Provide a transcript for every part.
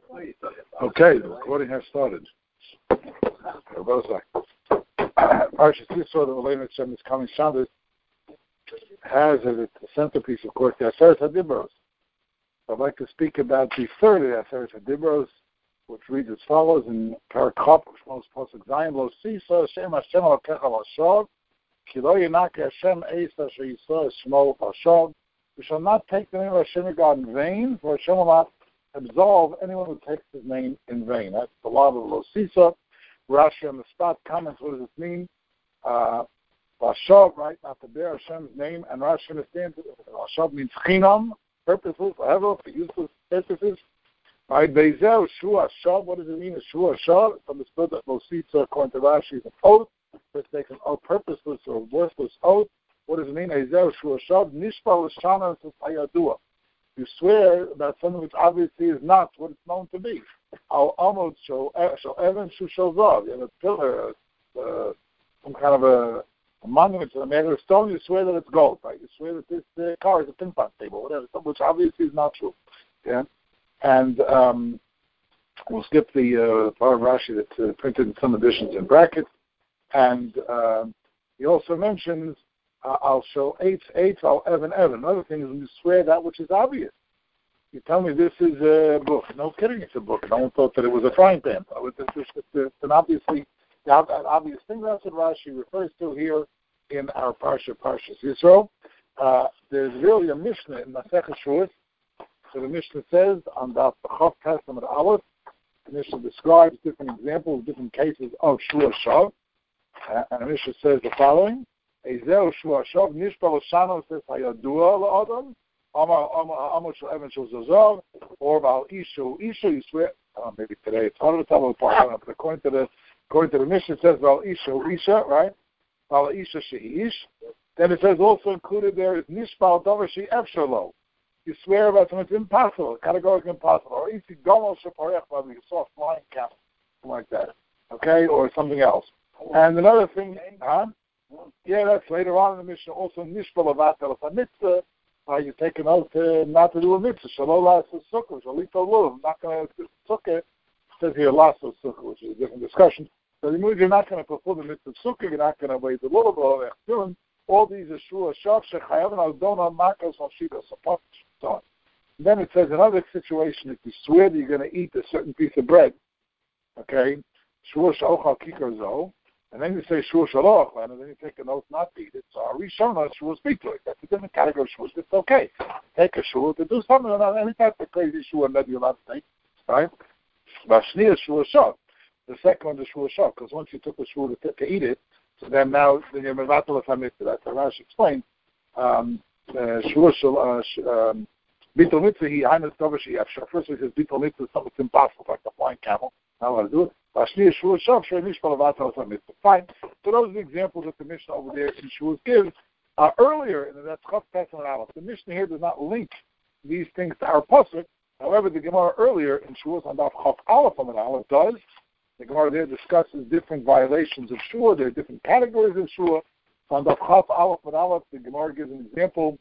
Okay, the recording has started. Parsha Yisro, the Elena Shem is coming Shabbos, has as its centerpiece, of course, the Aseret HaDibros. I'd like to speak about the third of the Aseret HaDibros, which reads as follows in Parakop, which most Pasuk Zayin, Lo Sisa Hashem Hashem Elokecha L'Hashav, Ki Lo Yinake Hashem Eis Asher Yisrael Shmo L'Hashav. We shall not take the name of Hashem God in vain, for Hashem will not absolve anyone who takes his name in vain. That's the law of Lo Sisa. Rashi on the spot comments, what does it mean? L'Hashav, right, not to bear Hashem's name, and Rashi understands it. L'Hashav means chinam, purposeless, whatever, for useless purposes. Right, Beizeh, Shu Hashav, what does it mean? Shu Hashav, it's understood that Lo Sisa, according to Rashi, is an oath. Let's take an oath, purposeless or worthless oath. What does it mean? Beizeh, Shu Hashav, Nishpa L'Shana Hayadua. You swear that something which obviously is not what it's known to be. I'll almost show Evan Shu Shovav. You have a pillar, some kind of a monument to the man of stone. You swear that it's gold, right? You swear that this car is a ping pong table, whatever, which obviously is not true. Yeah, and we'll skip the part of Rashi that's printed in some editions in brackets, and he also mentions. I'll show eight, I'll Evan. Another thing is when you swear that which is obvious. You tell me this is a book. No kidding, it's a book. No one thought that it was a frying pan. It's an obvious thing. That's what Rashi refers to here in our Parshas Yisro. There's really a Mishnah in Masechet Shavuos. So the Mishnah says on the Chof Testament Aleph, the Mishnah describes different examples, different cases of Shu Hashav. And the Mishnah says the following. Ezeu Shu Hashav Nishpa L'Shana says Hayadua L'Adam Amar Shel Evan Shel Zazav or Val Ishu you swear maybe today it's hard to tell apart but according to the Mishnah it says Val Ishu Isha, right? Val Isha Sheish. Then it says also included there is Nishpa Davar She Efshalo. You swear about something that's impossible, categorically impossible. Or Isi Gomel Sheparech Babi, you saw a flying camel, something like that. Okay, or something else. And another thing, yeah, that's later on in the Mishnah. Also, Nishpa Lavatel a mitzvah. You take an oath not to do a mitzvah. Shalom lasso sukkah. Shalito lulav. I'm not going to sukkah. It says here lasso sukkah, which is a different discussion. So it means you're not going to fulfill the mitzvah sukkah. You're not going to wait the lulav. All these are shua shav shechayav al dona makos al shida sapot. So on. Then it says another situation. If you swear that you're going to eat a certain piece of bread, okay, shua shalochal kikar zo. And then you say Shua Shaloch, and then you take an oath not to eat it. So Arishona Shua speak to it. That's a different category of Shua. It's okay. Take a Shua to do something, and any type of crazy Shua that you're allowed to take, right? Vashni is Shua Shah. The second one is Shua Shah, because once you took the Shua to eat it, so then you're mevatel if that's how Rashi explained. Shua Shah, Bitul Mitzvah, he highness Dover She Efshar. First he says Bitul Mitzvah is something impossible, like the flying camel. Not allowed to do it. Fine. So those are the examples that the Mishnah over there in Shavuos gives. Earlier in the Chof Testament Aleph, the Mishnah here does not link these things to our pasuk. However, the Gemara earlier in Shavuos on the Chof Aleph on the Aleph does. The Gemara there discusses different violations of Shua. There are different categories of Shua. So on the Chof Aleph and Aleph, the Gemara gives an example.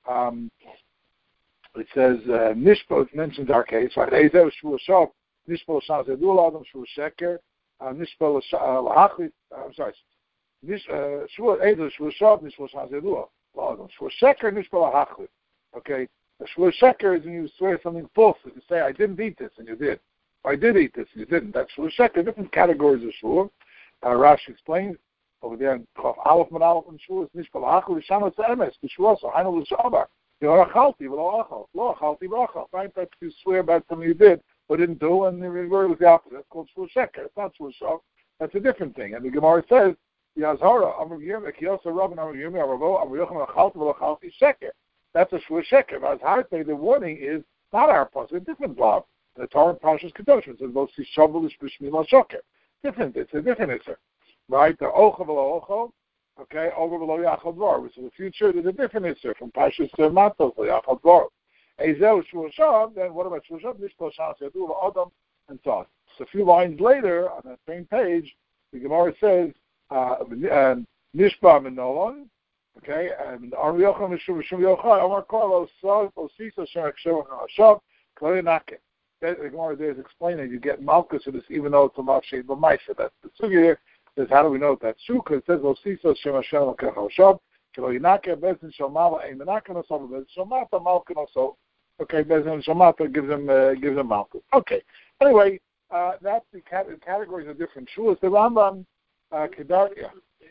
It says Nishpa mentions our case, right? Ezev Shua Shav. Nishpa L'Shana Zedul Adam Shua Sheker, Nishpa L'Hachlit, I'm sorry, Shua Ezel Shua Shav, Nishpa L'Shana Zedul Adam Shua Sheker, Nishpa L'Hachlit. Okay, the Shua Sheker is when you swear something false. You say, I didn't eat this, and you did. Or I did eat this, and you didn't. That's Shua Sheker, different categories of Shua. Rashi explains over there in Chof Aleph and Aleph and Shua, Nishpa L'Hachlit, Shana Tz'emes, B'Shua, so Hainu L'Shabar. You're Achalti, V'lo Achal. Lo Achalti, V'Achal. Right? That's you swear about something you did. But didn't do, and the word was the opposite. That's called Shua Sheker. It's not Shua Shav. That's a different thing. And the Gemara says, Yazhara, Amr Yirmeh, Kiyosa Rabban, Amr Yirmeh, Aravo, Amr Yocham, Achalti, V'Achalti, Sheker. That's a Shua Sheker. Azharte, the warning is not our pasuk, a different law. The Torah and Parshas Kedoshim says, Lo Sishavul Ishbishmi Lo Shoker. Different, it's a different answer. Right? The Ocha V'Lo Ocho, okay, over V'Lo Yachal Dvar, which in the future, there's a different answer from Parshas Matos, V'Lo Yachal Dvar. Ezeu Shua Shav, then what about Shua Shav? Nishpa L'Shana Zedul Adam, and so on. So a few lines later, on that same page, the Gemara says, Nishpa Menolon, okay, and Ar Yocham Mishum Yochai, Amar Kol Osisa Shem Shav Klei Nake. the Gemara there is explaining you get malchus of this even though it's a malchus but Maisa. That's the sugi here. Says how do we know that's true? Because it says Lo Siso Shem Hashem L'Kechal Shab Kilo Yinake Bezin Shomala Ein Menakon Osov Bezin Shomata Malkin also. Okay, Bezin Shomata gives them malchus. Okay. Anyway, that's the categories of different shuas. The Rambam Kedaria.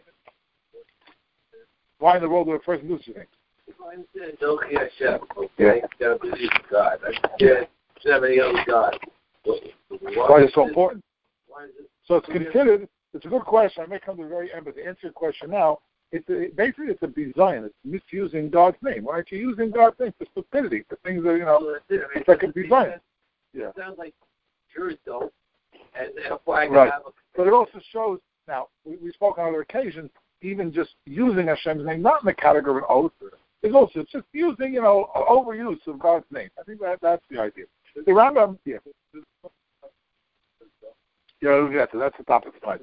Why in the world would a person do something? Okay, gotta believe in God. I can't have any other God. Why is it so important? So it's considered. It's a good question. I may come to the very end, but to answer your question now, basically it's a design. It's misusing God's name, right? You're using God's name for stupidity, for things that it's like a design. Yeah. It sounds like yours don't, and therefore I right. have. But it also shows. Now we spoke on other occasions. Even just using Hashem's name, not in the category of an oath, is also it's just using, overuse of God's name. I think that's the idea. The Rambam, yeah. Yeah, so that's the topic tonight.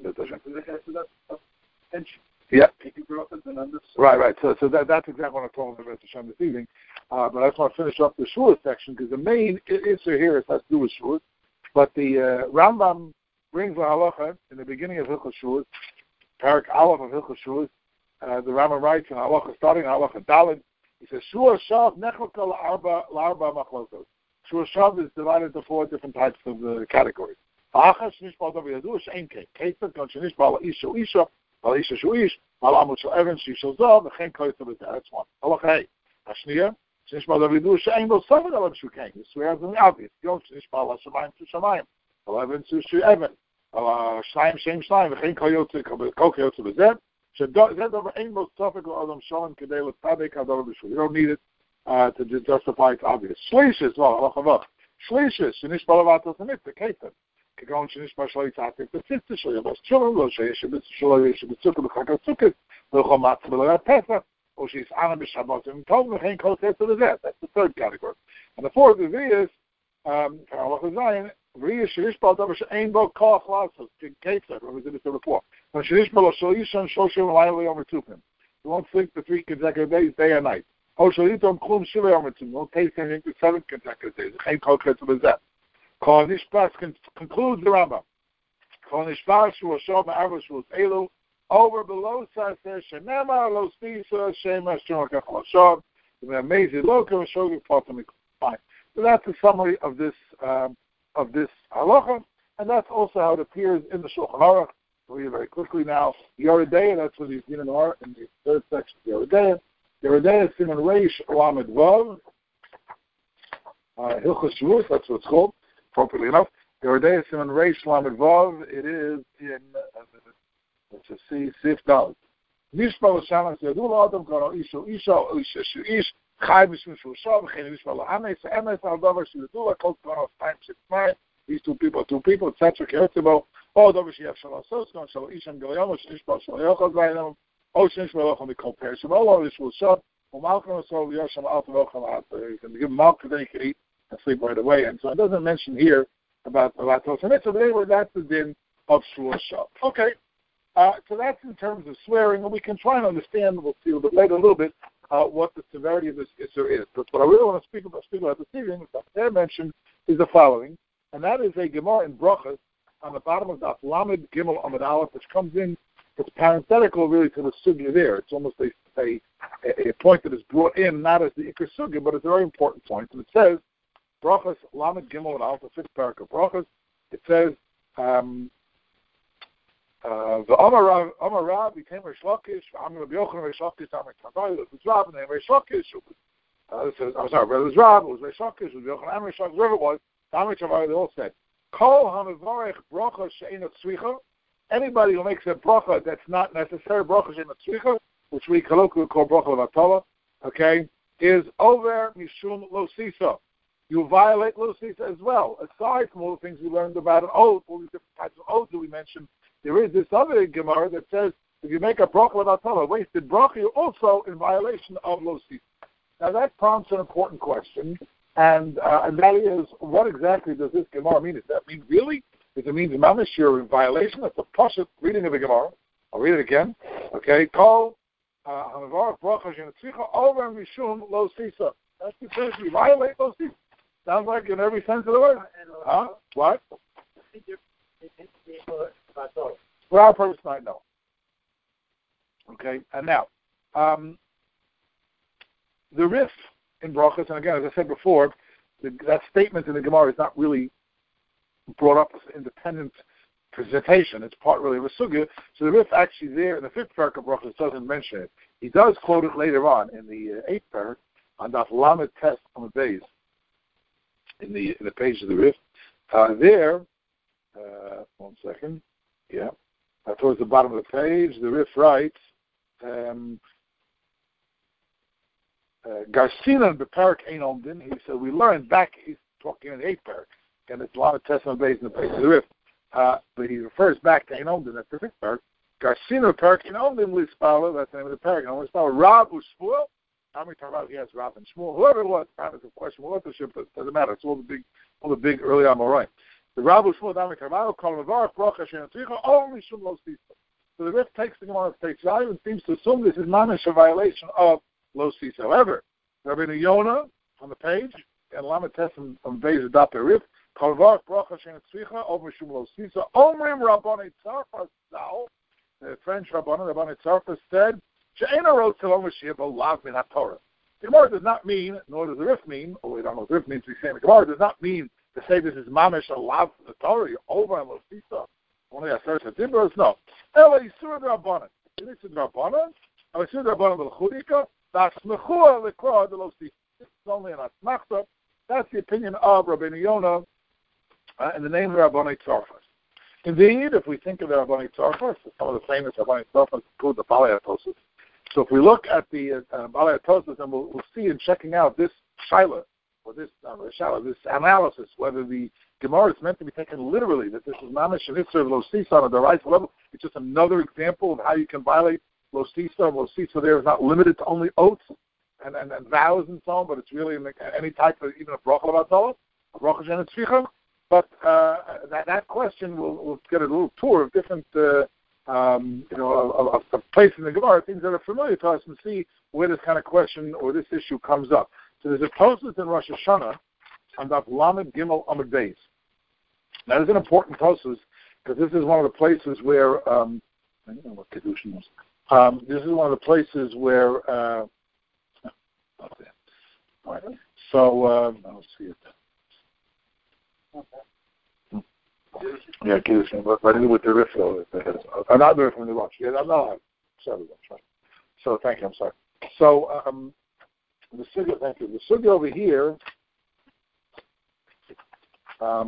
Yeah. Right. So that's exactly what I'm talking about Hashem this evening. But I just want to finish up the Shua section because the main issue here has to do with Shua. But the Rambam brings the halacha in the beginning of Hilchos Shua. Parak Aleph of Hilchos Shua, the Rambam writes in Halacha, starting in Halacha Daled, he says, Shua Shav Nechloka La'arba Machlokos. Shua Shav is divided into 4 different types of categories. Ha'achas Shnishbal Dav Yadu She'en Kei. Ketzad Kon Shnishbal La'isha Isha, La'isha Shu Ish, La'amut Shel Even Shishal Zav, V'chen Koytza B'zeh. That's one. Halacha Hey. Hashniya, Shnishbal Dav Yadu She'en Lo Saved Alav Shu Kein. You swear as an obvious. Yom Shnishbal La'shamayim Shu Shamayim. Alav Shu Even. Shnayim Shem Shnayim V'chein Kol Kiyotze B'zeh. You don't need it to justify it's obvious. Shlishis, Shlishis, Shnishbal Avatos Mitzvah, Ketan. Kagon Shnishbal Shloi Tzatik, the sister Shloi Avos Shulam, Lo Sheyesh Shloi Yesh B'tzukah B'chakar Tzukah, V'chol Matzah B'legat Pesach, or she's Anna B'Shabbat and Tov V'chein Kol Kiyotze B'zeh. That's the third category. And the fourth is Halacha Zayin. Remember we did this before. You won't sleep for 3 consecutive days, day and night. You won't taste anything for 7 consecutive days. Concludes the Rambam. Over below says Shenema Lo Spisa Shema Shemach Shab. Amazing local showing fine. So that's a summary of this halacha, and that's also how it appears in the Shulchan Aruch. We'll read it very quickly now. Yeridea, that's what he's in the third section of Yeridea. Yeridea is Siman Reish Lamed Vav. Hilchos Shavuos, that's what it's called, appropriately enough. Yeridea is Siman Reish Lamed Vav. It is in, let's just see, Sif Dalet. Nishma L'Shamas Yadul Adam Karo Isha Isha Ish Chai Mishum Shushav Chen Nishma L'Ames Emes Al Davar Shidula Kol Karo 569. These two people, etc. Keretzibo. Oh, Davar Sheyev Shalom Soskon Shalom Isham Galyam Shnishma Shalom Yochad Vayinam. Oh, Shnishma Locham Mikol Perishim. Oh, Ishul Shav. Umalcham Asol Yosham Alta Locham Alta. You can give him milk then he can eat and sleep right away. And so it doesn't mention here about Tosa Mitzvah. But anyway, that's the din of Shul Shav. Okay. So that's in terms of swearing, and we can try and understand, we'll see a little bit later, a little bit, what the severity of this issue is. But what I really want to speak about this evening, which I mentioned, is the following, and that is a Gemara in Brachas on the bottom of Daf Lamed Gimel Amud Aleph, which comes in, it's parenthetical really to the sugya there. It's almost a point that is brought in, not as the Iker sugya, but it's a very important point. And it says, Brachas Lamed Gimel Amud Aleph, the 5th parak of Brachas, it says, the Amar Rav became Reish Lakish. I'm going to be Yochanan Reish Lakish. I'm going to be Rav and then Reish Lakish. I'm sorry, whether it was Rav, it was Reish Lakish, it was Yochanan Reish Lakish, whoever it was. They all said, Kol HaMevarech Bracha She'enot Tzricha. Anybody who makes a bracha that's not necessary, Bracha She'enot Tzricha, which we colloquially call Bracha Levatala, okay, is over Mishum Lo Sisa. You violate Lo Sisa as well. Aside from all the things we learned about an oath, all these different types of oaths that we mentioned, there is this other Gemara that says if you make a bracha without a wasted bracha, you're also in violation of Lo Sisa. Now that prompts an important question, and that is, what exactly does this Gemara mean? Does that mean really? Does it mean mamish you're in violation? That's a pashut reading of the Gemara. I'll read it again. Okay, call hamavar bracha shenetzricha over mishum Lo Sisa. That's because we violate Lo Sisa. Sounds like in every sense of the word. What? For our purpose, might know. Okay, and now, the Rif in Brachos, and again, as I said before, that statement in the Gemara is not really brought up as an independent presentation. It's part really of a sugya. So the Rif actually there in the 5th parak of Brachos doesn't mention it. He does quote it later on in the 8th parak on Daf Lamed Tes on the base in the page of the Rif. There, 1 second. Yeah, towards the bottom of the page, the Rif writes. Garcinan beparak ein omdin. He said we learned back. He's talking in the 8th parak, and it's a lot of testimony based in the page of the Rif. But he refers back to ein omdin. That's the 5th parak. Garcinan beparak ein omdin lispala. That's the name of the parak. And lispala Rav u'Shmuel. How many times he has Rav and Shmuel? Whoever it was, kind of a question of authorship, but it doesn't matter. It's all the big early Amoraim. The Rav u'Shmuel Dami Karmalo called Mavarach Bracha Shein Tzricha only Shum Lo Sisa. So the Rif takes the Gemara face value and seems to assume this is mamish a violation of Lo Sisa. However, Rabbeinu Yonah on the page and Lamed Tes on Beis Dapei Rif called Mavarach Bracha Shein Tzricha over Shum Lo Sisa. Omrim Rabbanei Tzarfas Zal. The French Rabbanei Tzarfas said She'ena wrote Shalom Mashiach Olav Min HaTorah. The Gemara does not mean, nor does the Rif mean, or we don't know what the Rif means to be saying, the Gemara does not mean to say this is mamish Olav the Torah, you're over on Lo Sisa. Only a search of Dibros? No. Ela Yisur Rabbanan. This is Rabbanan. Ela Yisur Rabbanan L'chudika. V'asmechua L'kra de Lo Sisa. This is only an asmachta. That's the opinion of Rabbeinu Yonah in the name of Rabbanei Tzarfas. Indeed, if we think of the Rabbanei Tzarfas, some of the famous Rabbanei Tzarfas include the Balei HaTosafos. So if we look at the Balei HaTosafos, and we'll see in checking out this shaila, or this analysis, whether the Gemara is meant to be taken literally, that this is mamish and itzur of Lo Sisa on a derisive level. It's just another example of how you can violate Lo Sisa. Lo Sisa there is not limited to only oaths and vows and so on, but it's really any type of, even a bracha l'vatala, a bracha she'en tzricha. But that question, we'll get a little tour of different of places in the Gemara, things that are familiar to us, and see where this kind of question or this issue comes up. So there's a Tosfos in Rosh Hashanah on Daf Lamed Gimel Amud Beis. That is an important Tosfos because this is one of the places where I don't know what Kedushin was. This is one of the places where all right. So let's see it. Yeah, Kedushin, but I didn't with the Rif though. Not the Rif from the Rosh. Yeah, no, sorry. So thank you. I'm sorry. So the sugya, thank you. The sugya over here. All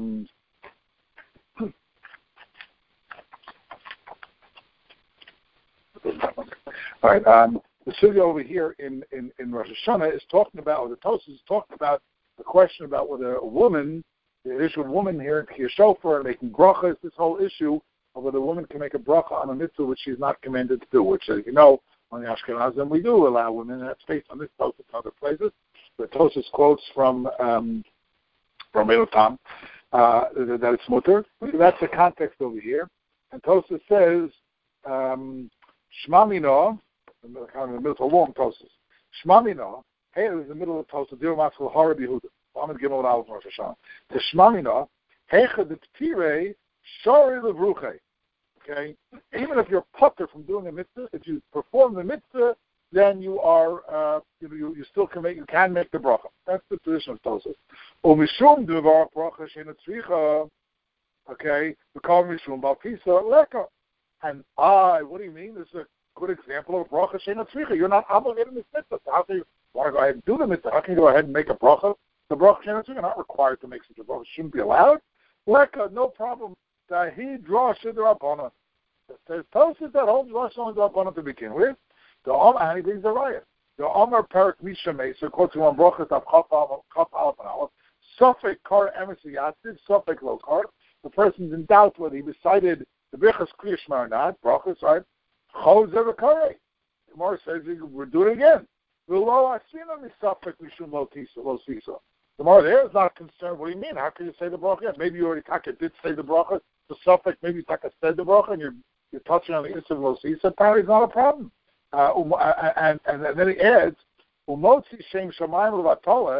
right. The sugya over here in Rosh Hashanah is talking about, or the Tosfos is talking about the question about whether a woman, the issue of woman here in Kiyah Shofar and making brachas, this whole issue of whether a woman can make a bracha on a mitzvah which she's not commanded to do, which, as you know, on the Ashkenazim we do allow women, and that's based on this Tosfos and other places. The Tosfos quotes from Elotam that it's mutter. That's the context over here. And Tosfos says, Shmamino, kind of in the middle, it's a long Tosfos. Shmamino, hey, it was in the middle of the Tosfos, Dir Matzal Hara Yehuda. I'm going to give it out of Rosh Hashanah. The Shmamina, Hecha de Tpire, Shari Levruche. Okay? Even if you're putter from doing a mitzvah, if you perform the mitzvah, then you are, you still can make the bracha. That's the position of Tosfos. O Mishum Devar Bracha She'en Tzricha. Okay? We call Mishum Balpisa Leka. And what do you mean? This is a good example of bracha She'en Tzricha. You're not obligated in this mitzvah. So how can you want to go ahead and do the mitzvah? How can you go ahead and make a bracha? The bracha She'en Tzricha, you're not required to make such a bracha. It shouldn't be allowed. Leka, no problem. He draws Shidra Rabbanan. There's Tosfos that holds Rosh Hashanah Rabbanan to begin with. And he brings the riot. The Omer Perik Mishameh, so quotes one brachas of Chaf Aleph and Aleph. Suffolk Kar Emes Yatzid, Suffolk Lo Kar. The person's in doubt whether he recited the Birchas Kriya Shema or not. Brachas, right? Chol Zev Karei. Gemara says we're doing it again. V'lo Asina Misuffolk Mishum Lo Sisa. The Gemara there is not concerned. What do you mean? How can you say the bracha? Maybe you already did say the bracha. The Suffolk, maybe Taka said the bracha, and you're touching on the issue of Lo Sisa. Apparently, it's not a problem. And then he adds, "Umotzi shem shamayim levatala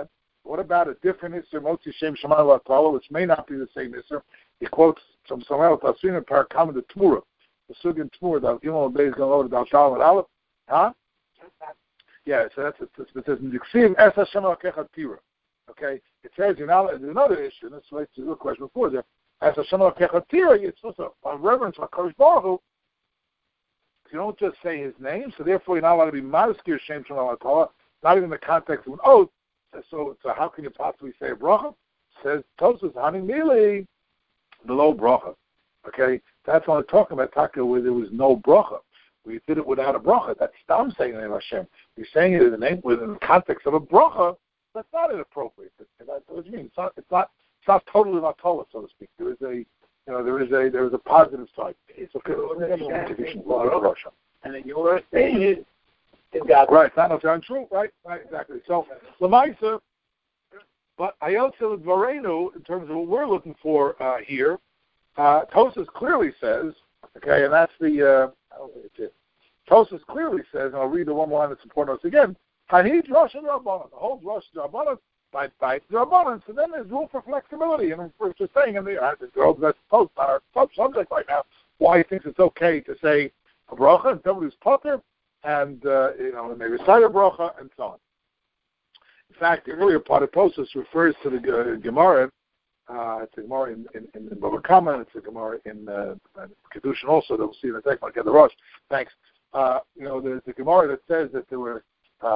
What about a different Isser, Motzi Shem Shemayim Latala, which may not be the same Isser? He quotes from somewhere else, Asrin and Parakam the Tmura. The Sugin Tmura, the Gimel Beis going over the Dal and Aleph. Huh? Yeah, so that's it. It says, Niksiv Es Hashem Alakecha Tira. Okay? It says, there's another issue, and this relates to the question before there. Es Hashem Alakecha Tira, it's also a reverence for HaKadosh Baruch Hu. You don't just say his name, so therefore you're not allowed to be Mazkir Shem Shemayim Latala, not even in the context of an oath. So how can you possibly say a bracha? Says Tosfos Haning Mili below bracha. Okay, that's what I'm talking about. Taka where there was no bracha. We did it without a bracha. That's I'm saying the name of Hashem. You're saying it in the name within the context of a bracha. That's not inappropriate. That's what you mean. It's not totally latala, so to speak. There is a positive side. It's okay. And then you're saying it. Got right, that's not true. Right, exactly. So, Lamaisa, but Ayotzel Dvarenu, in terms of what we're looking for here, Tosfos clearly says, okay, and that's the, Tosfos clearly says, and I'll read the one line that's important to us again, Hanid Rosh and Rabbanan, the whole Rosh Rabbanan, by Rabbanan, so then there's room for flexibility, and we're just saying, and that's post on our subject right now, why he thinks it's okay to say a bracha, and somebody's potter, and and they recite a bracha and so on. In fact, the earlier part of Tosfos refers to the Gemara. It's a Gemara in Bava Kama. It's a Gemara in Kedushin also. That we'll see in a second. I'll get the rush. Thanks. There's the Gemara that says that there were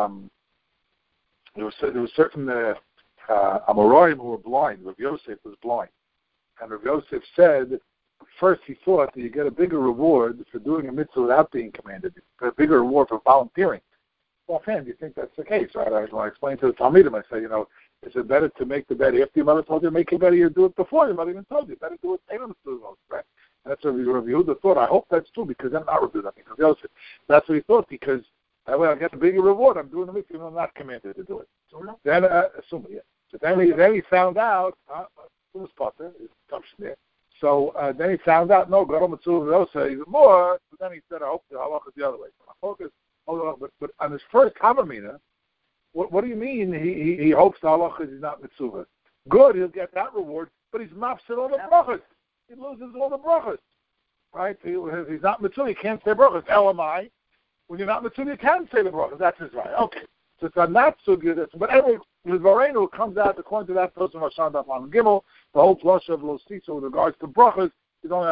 certain Amoraim who were blind. Rav Yosef was blind, and Rav Yosef said, first he thought that you get a bigger reward for doing a mitzvah without being commanded, a bigger reward for volunteering. Well, fan, do you think that's the case? Right? When I explain to the Talmidim, I say, is it better to make the bed after your mother told you to make it better, you do it before your mother even told you? Better do it later, right? And that's what Rav Yehuda thought. I hope that's true, because then not Rav Yehuda. That's what he thought, because that way I get a bigger reward. I'm doing the mitzvah, and I'm not commanded to do it. Then, assuming, yeah. But then he found out, who was Potter? So then he found out, no, Gadol Mitzvah V'Osa even more. But then he said, I hope the halacha is the other way. But on his first Havamina, what do you mean he hopes the halacha is not Mitzvah? Good, he'll get that reward, but he's mafsid all the brachas. He loses all the brachas. Right? If he's not Mitzvah, he can't say brachas. LMI. When you're not Mitzvah, you can say the brachas. That's his right. Okay. So it's not so good. But anyway, with Varenu comes out, according to that person, Rashan Dafan Gimel, the whole flush of Lo Sisa with regards to brachas, is only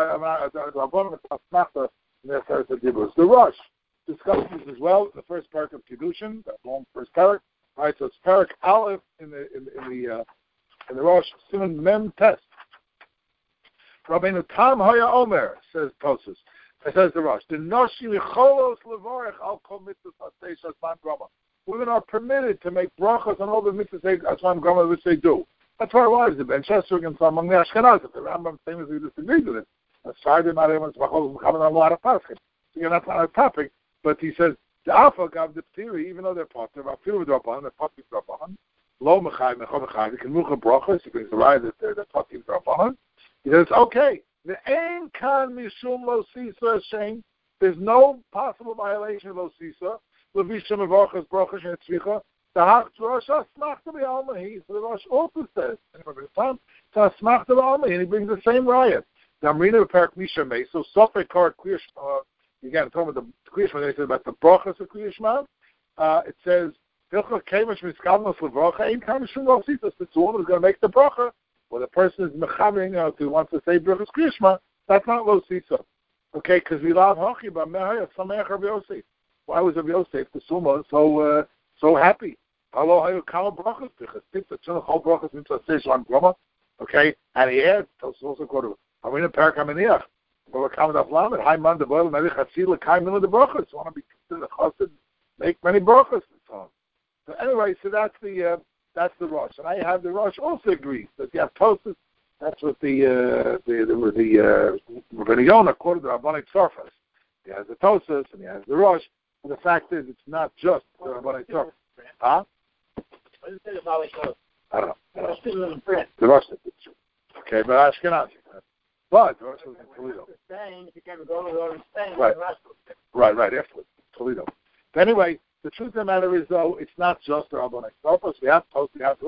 the Rosh discusses this as well. The first parak of Kedushin, that long first parak. Right, so it's parak Aleph in the Rosh Siman Mem Test. Rabbeinu Tam Haya Omer, says Tosfos. It says the Rosh. The Noshi Micholos Levorech Al Kol Mitzvah Asay Shasman Grama. Women are permitted to make brachas on all the mitzvahs Asman Grama which they do. That's why it was the Ben Chesur and some among the Ashkenazim. The Rambam famously disagrees with it. That's why they're not able to brachos coming on a lot of pasuk. So that's not a topic. But he says the Alpha Gav the theory, even though they're potter, about few of Rabbanan, they're potter Rabbanan. Lo Mechai Mechol Mechai. They can move a brachas. He brings the right that they're potter Rabbanan. He says okay. The Ein Kan Mishum Lo Sisa Shem. There's no possible violation of Lo Sisa. Levishim Avarchas Brachas and Tzvicha. The Hach Rosh Asmachta B'Almahi. So the Rosh also says, it's Asmachta B'Almahi, and he brings the same riot. The Amrina Perak Misha Mei. So Sofek Kar Kliyashma. Again, talking about the Kliyashma, they said about the Brachas of Kliyashma. It says, Hilchah Kemish Miskavnos Levracha Ein Kan Mishum Lo Sisa. Since the woman is going to make the bracha, well, the person is mechaving who wants to say Brachas Kliyashma. That's not Lo Sisa. Okay, because we love Hachi B'Mehaya Sameach Rav Yosef. Why was Rav Yosef the Summa so happy? Okay, and he adds, also quoted, I'm in a parak Aminiach. But we're coming up Lamed. High man the boil, maybe Chatzila Kai Mila the brachas. Want to be considered chassid, make many brachas and so on. So anyway, so that's the Rosh, and I have the Rosh also agrees that you have Tosfos. That's what the Rabbeinu Yonah quoted the Rabbanic Tzarfas. He has the Tosfos and he has the Rosh. And the fact is, it's not just the Rabbanic Tzarfas. Huh? What is it about I don't know. The Rosh is true. Okay, but Ashkenazi. But the Rosh was in Toledo. Spain, if you can go to Spain, right, afterwards, Toledo. But anyway, the truth of the matter is, though, it's not just the Rabbanic Tzarfas. We have Tosfos, we have the Rosh.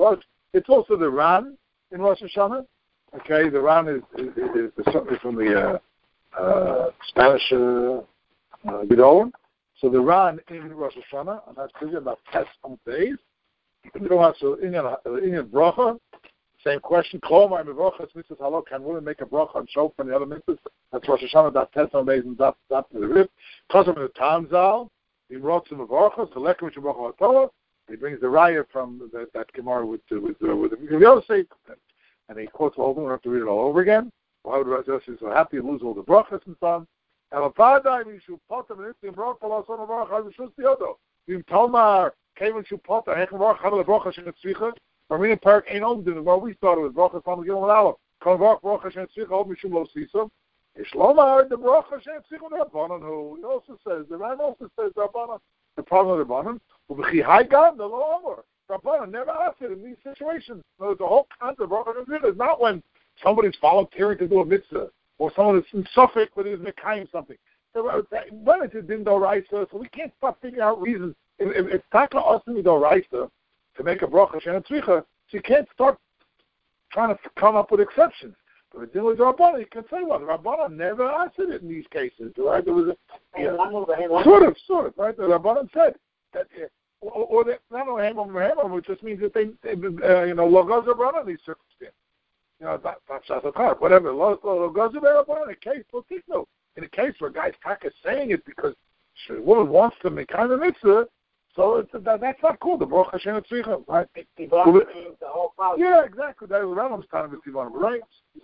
It's also the Ran in Rosh Hashanah. Okay, the Ran is something from the Spanish Gedolin. So the Ran in Rosh Hashanah, and that's about test on days. You don't have so Indian bracha. Same question. Klomar mevorchas mitzvahs halal. Can women make a bracha on shofar and the other mitzvahs? That's Rosh Hashanah. That test on days and that the rib. Chazam in the Tamzal. He wrote some mevorchas. The lekker which bracha Torah. He brings the raya from that Gemara with the other say, and he quotes all of them. We don't have to read it all over again. Why would Rashi be so happy to lose all the brachas and so on? Elavadai mishu potam and itzim bracha lason bracha v'shus tiodo. Vim Talmar came and shu potam hechem bracha hamel bracha shenet tzricha. Marina Park ain't owned in where we started with bracha from Gilman Aleph. Kon bracha shenet tzricha hold mishum lo sisam. Ishlomar the bracha shenet tzricha rabbanon who he also says the Ran also says rabbanon. The problem with rabbanon u'b'chi haygam the lo omer. Rabbanon never asked it in these situations. So the whole concept of bracha is not when somebody's volunteering to do a mitzvah, or someone is in Suffolk but is mekayim something. So when it's a din d'oraisa, so we can't start figuring out reasons. If it's taka osmi d'oraisa to make a bracha shenet tzricha, so you can't start trying to come up with exceptions. But it's din with Rabbanan, you can say, well, the Rabbanan never asked it in these cases, right? There was sort of, right? The Rabbanan said that. Or not only hamam, which just means that they logos are brought on these circumstances. That's shasakar, whatever. Logos are brought in a case, in a case where a guy's taka saying it because the woman wants to make kind of mitzvah, so that's not cool. The Baruch Hashem Tzricha, right? The whole crowd. Yeah, exactly. That was Rambam's time with Tivan, right?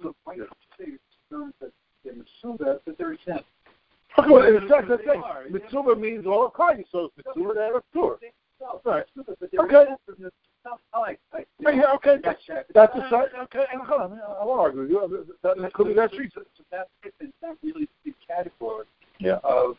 That they're exempt. Okay, well, in fact, that's it. Mitzvah means all of Klai, so it's mitzvah they have a tour. Right. Okay. Yeah, okay. That's a side. Okay, and hold on, I won't argue with you. That could be that reason. So that fits in that really big category of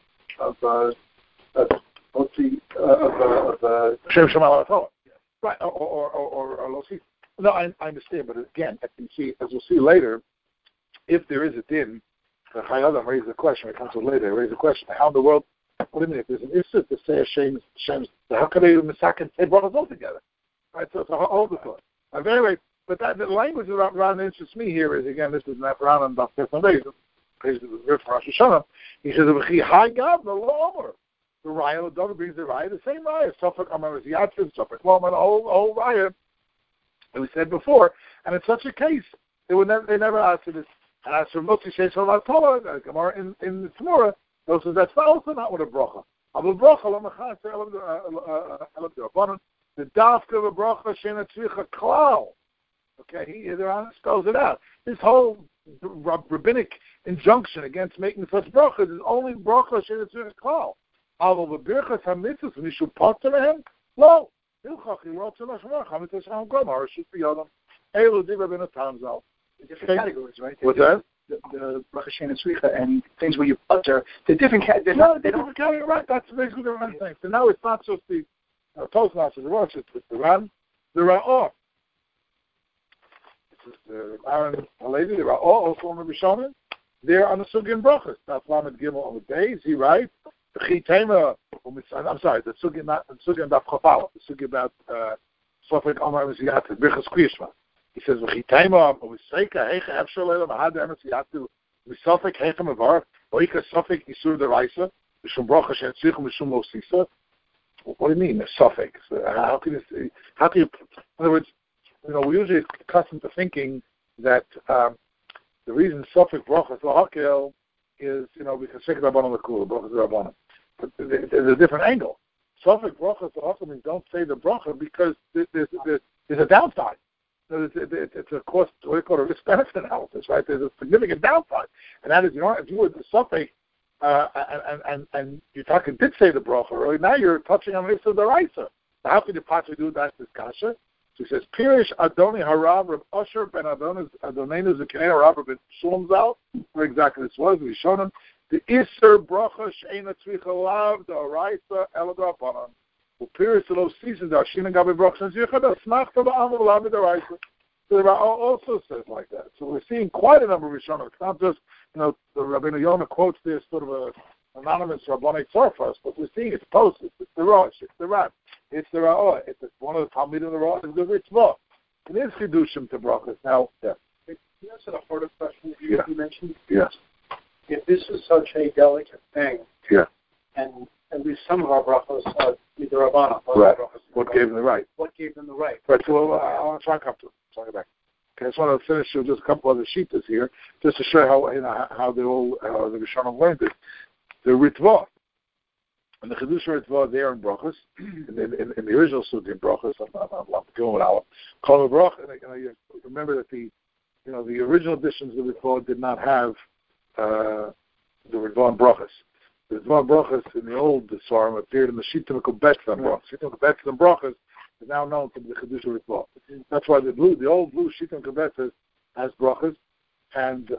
Shem Shemal Torah. Right, or Losi. No, I understand, but again, as we'll see later, if there is a din, the Chayadam raised the question. It comes to later. Raise the question: how in the world? What do you mean? If there's an issue to say Hashem, how can they misak and say brothers all together? Right. So it's a whole thought. Anyway, but the language that Ran interests me here is again. This is not Ran and Daf Tesman Days. Praise the Riv Rosh Hashanah. He says, "V'chi high God the lower." The raya, the dog brings the raya, the same raya. Suffolk Amar Ziyatzim, Suffolk Woman, the whole raya. That we said before, and in such a case, they never answer this. And as for Motzi says from our Torah, Gemara in the Torah, those that's also not with a bracha. Abel bracha lamachas elam d'Rabbanan. The dafka of a bracha she'ena tzricha klal. Okay, the spells it out. This whole rabbinic injunction against making such brachas is only bracha she'ena tzricha klal. Abel b'birchas hamitzvos mishu potter lehem lo. Hilchach yirot zelash marach hamitzvos sham gomar shit b'yodam. Elu diva ben atamzal. Different categories, right? What's that? The bracha she'ena tzricha and things where you utter, they're different. They don't carry right. That's basically the right thing. So now it's not just the Toastmasters, the Rosh, it's the Ran, the Ra'or. This is the Aaron Halevi, the Ra'or, also on the Rishonim. They're on the Sugin brachas. That's Lamed Gimel on the days. He writes the Chitema. I'm sorry, the Sugin Daf Chafal, the Sugin about Sofek Omar Miziyat, Birchas Kriyishma. He says, "V'chitayma u'v'seika heicha efshar leila mahad emes yatu v'sofek heicha mevarach oika sofek isur deraisa v'shum bracha she'etzrichu v'shum lo sisa." What do you mean, sofek? How can you? In other words, we're usually accustomed to thinking that the reason sofek bracha lahakel is because shekhet rabbanon l'kula bracha rabbanon. But there's a different angle. Sofek bracha lahakel means don't say the bracha because there's a downside. It's a cost, what do you call it, a risk-benefit analysis, right? There's a significant downside, and that is, if you were the suffix, and you're talking, did say the bracha, right? Now you're touching on this of the Raisa. So how could you possibly do that? This kasha. So he says, Pirish Adoni Harav Reb Usher ben Adonenu Zekinei Rav ben Shalom Zal, where exactly this was, we showed him, the Isser bracha she'ena tzricha lav, the Raisa Eladra Banan. So there also says like that. So we're seeing quite a number of Rishonim. It's not just, the Rabbeinu Yonah quotes this sort of an anonymous Rabbanic Tzorfas, but we're seeing it's posted. It's the Rosh, it's the Rab, it's the Ra'ah, it's one of the Talmidim of the Ra'ah is the Ritzvah. It is Chidushim to brachas. Now, yeah. Can you answer the harder question that you mentioned? Yes. If this is such a delicate thing, and at least some of our brachos are midrabanan. Right. What gave them the right? What gave them the right? Right. So I want to try and come to it. So I'll get back. Okay, I just want to finish with just a couple other sheetas here, just to show how they all the Rishonim learned it. The Ritva and the Chidush Ritva there in brachos, in the original Sugi in brachos. I'm going with Allah. Kol Brach, and you remember that the original editions of the Ritva did not have the Ritva and brachos. The Ritva and brachos in the old Svarim appeared in the Shittim Kubetz and brachos. Shittim Kubetz and brachos is now known to be the Chidush Ritva. That's why the old blue Shittim Kubetz has brachos, and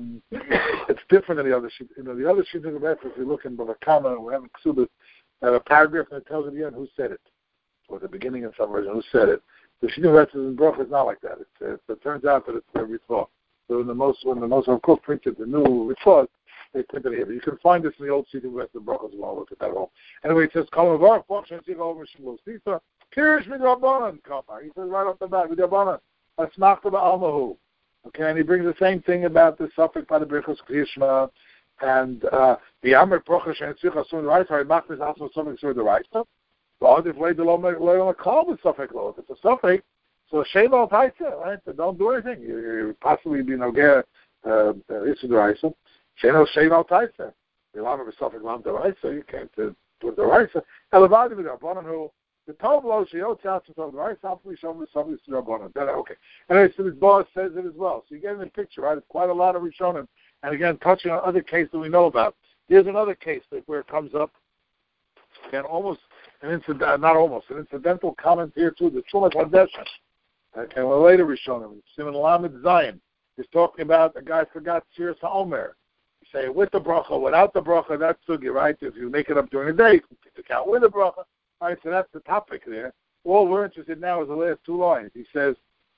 it's different than the other sheet. The other Shittim Kubetz, if you look in Bava Kama, we have a paragraph and it tells you at the end who said it, or at the beginning in some version who said it. The Shittim Kubetz in brachos is not like that. It turns out that it's the Ritva. So when the Moshe Cook printed the new Ritva, they printed it here. But you can find this in the old Shittim Kubetz in brachos as well. Look at that all. Anyway, it says Kol Mavarach B'Shem Tzich Over Shmuel Sisa. Kirish Midrabanan Kamar. He says right off the bat, Midrabanan. Asmachta Ba'almahu. Okay, and he brings the same thing about the suffix by the Brichos Krishma and the Amr Prochash and Tzich Asun Raisa. Machnis also something through the Raisa. But if they don't call the suffix low, if it's a suffix, so Shema al Taisa, right? So don't do anything. You possibly be no get issue the Raisa. Shema al Taisa. You have a suffix on the Raisa. You can't do the Raisa. Elevadi Midrabanan who. The Tovlo Sheyot Tzatz of the right, somebody to Rabbanon. Okay. Anyway, so this boss says it as well. So you get in the picture, right? It's quite a lot of Rishonim. And again, touching on other cases that we know about. Here's another case where it comes up. Again, an incidental comment here too. The Trumas Hadesha. Okay, well later Rishonim. Simon Lamed Zion is talking about a guy forgot Sirius HaOmer. You say with the bracha, without the bracha, that's sugi, right? If you make it up during the day, you can count with the bracha. All right, so that's the topic there. All we're interested in now is the last two lines. He says,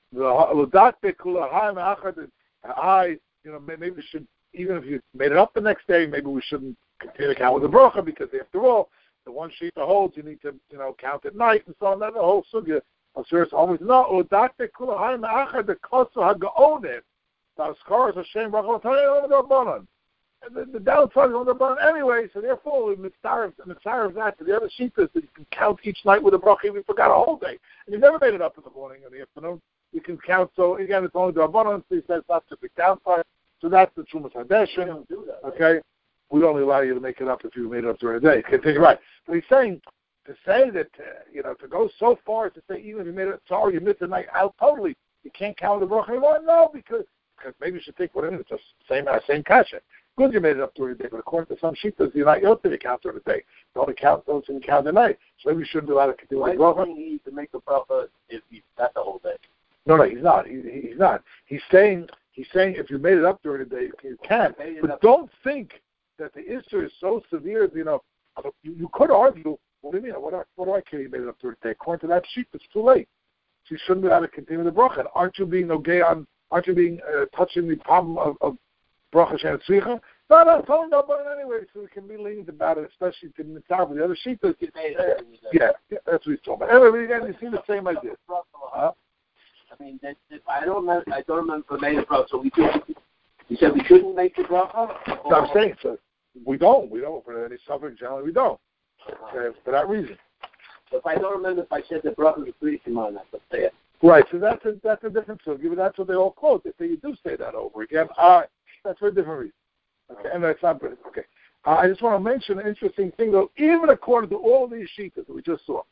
maybe we should, even if you made it up the next day, maybe we shouldn't continue to count with the bracha because after all, the one sheet that holds, you need to, count at night and so on. That's the whole sugya of Sirius always. No, the kosu hagaonet. The scars of shame bracha. The downside is on the bottom anyway, so therefore we mitzaref that to the other sheetas that you can count each night with a bracha if you forgot a whole day. And you've never made it up in the morning or the afternoon. You can count, so again, it's only the abundance, so he says that's a big downside. So that's the Trumas Hadeshin. Okay? We only allow you to make it up if you made it up during the day. Continue, right. But he's saying, to say that, to go so far as to say even if you made it, sorry, you missed the night out totally, you can't count the bracha anymore? No, because maybe you should think what it is. It's just same kasha. Good, you made it up during the day, but according to some sheetas, you're not able to count during the day. You only count those who count the night. So maybe you shouldn't be allowed to continue with the bracha. Why does he need to make the bracha if he's not the whole day? No, he's not. He's not. He's saying if you made it up during the day, you can. But don't think that the issue is so severe. You could argue. What do you mean? What do I care? You made it up during the day. According to that sheet, it's too late. So you shouldn't be allowed to continue the bracha. Aren't you being touching the problem of bracha shen tzricha? No, tell him no, but anyway, so we can be lenient about it, especially to mitzvah with the other sheet. Yeah, that's what he's talking about. Anyway, again, you see the same idea. I mean, I don't remember for made a bracha. So you said we shouldn't make the bracha. No, I'm saying so. We don't. For any suffering, generally, we don't. Okay, for that reason. So if I don't remember if I said the bracha was 3 Shemona, let's say it. Right. So that's a different sugi. That's what they all quote. They say you do say that over again. That's for a different reason. Okay, and that's not good. Okay. I just want to mention an interesting thing, though. Even according to all these sheetas that we just saw,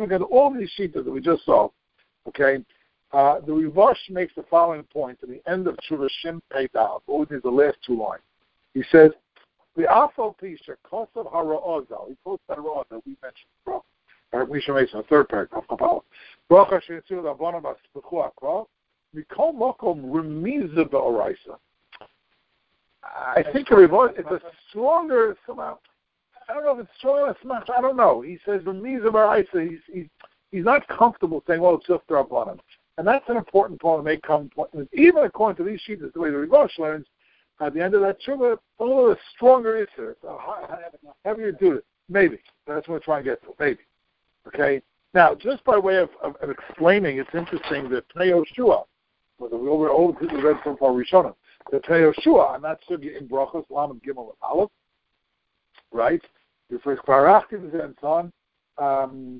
okay, the Rivash makes the following point at the end of Tshuva Shin Pei Dal. Always the last two lines. He says, "The Afal Pisha Kosav Hara'ozal." He quotes that Ra'ah that we mentioned. Misha Mason, the third paragraph. Bracha Sheitzil Rabbanan B'Spechu Akra Mikol Mokom Remiza B'Oraisa. I think it's a stronger somehow. I don't know if it's stronger than smash. I don't know. He says Remiza B'Oraisa. He's not comfortable saying, "Well, it's just Rabbanan," and that's an important point to make. Even according to these sheets, the way the Rivash learns, at the end of that tshuva, a little stronger issue. It's a heavier duty. Maybe that's what we're trying to get to. Maybe. Okay, Now, just by way of explaining, it's interesting that Pnei Yoshua, we're all the people read so far Rishonim, the Pnei Yoshua, and that's in Brachos, Lamed Gimel and Aleph, right? The first Kvarachtim and so on.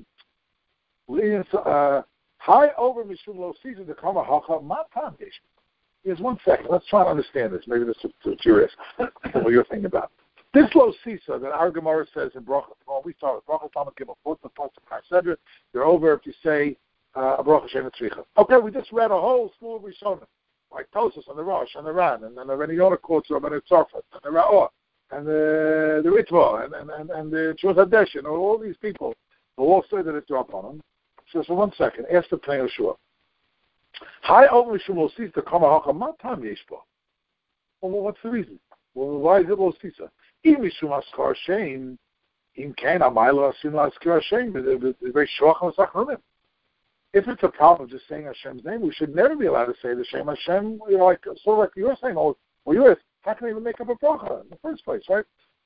High over Mishum Lo Sisa the Kama Hacha Matam Yesh. Here's 1 second. Let's try to understand this. Maybe this is what you're thinking about. This Lo Sisa that our Gemara says in Brachos, well, we start with Brachos Lamed Gimel, fourth the parts of Parsedra. You're over if you say a Bracha Shein Tzricha. Okay, we just read a whole slew of Rishonim, like Tosas and the Rosh and the Ran, and then the Reniona quotes Rabbi Tzarfat and the Ra'or and the Ritva and the Chuz Hadesh and all these people who all say that it's drop on them. So 1 second. Ask the Pnei Yoshua. Hi, over Mishum Lo Sisa Kama Hacha Matam Yeshbo. Well, what's the reason? Well, why is it Lo Sisa? If Mishum Askar Shein, Im Kain Amayla Asin Askar Shein, the very Shochem Sachronim. If it's a problem of just saying Hashem's name, we should never be allowed to say the Shem Hashem. Like you're saying, how can I even make up a bracha in the first place, right?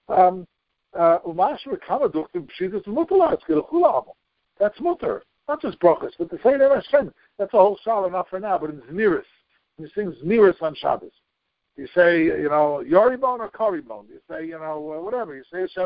That's mutter, not just brachas, but to say that Hashem. That's a whole shalah, not for now, but in Zmiris. You sing Zmiris on Shabbos. You say, Yoribon or Karibon. You say, whatever. You say Hashem,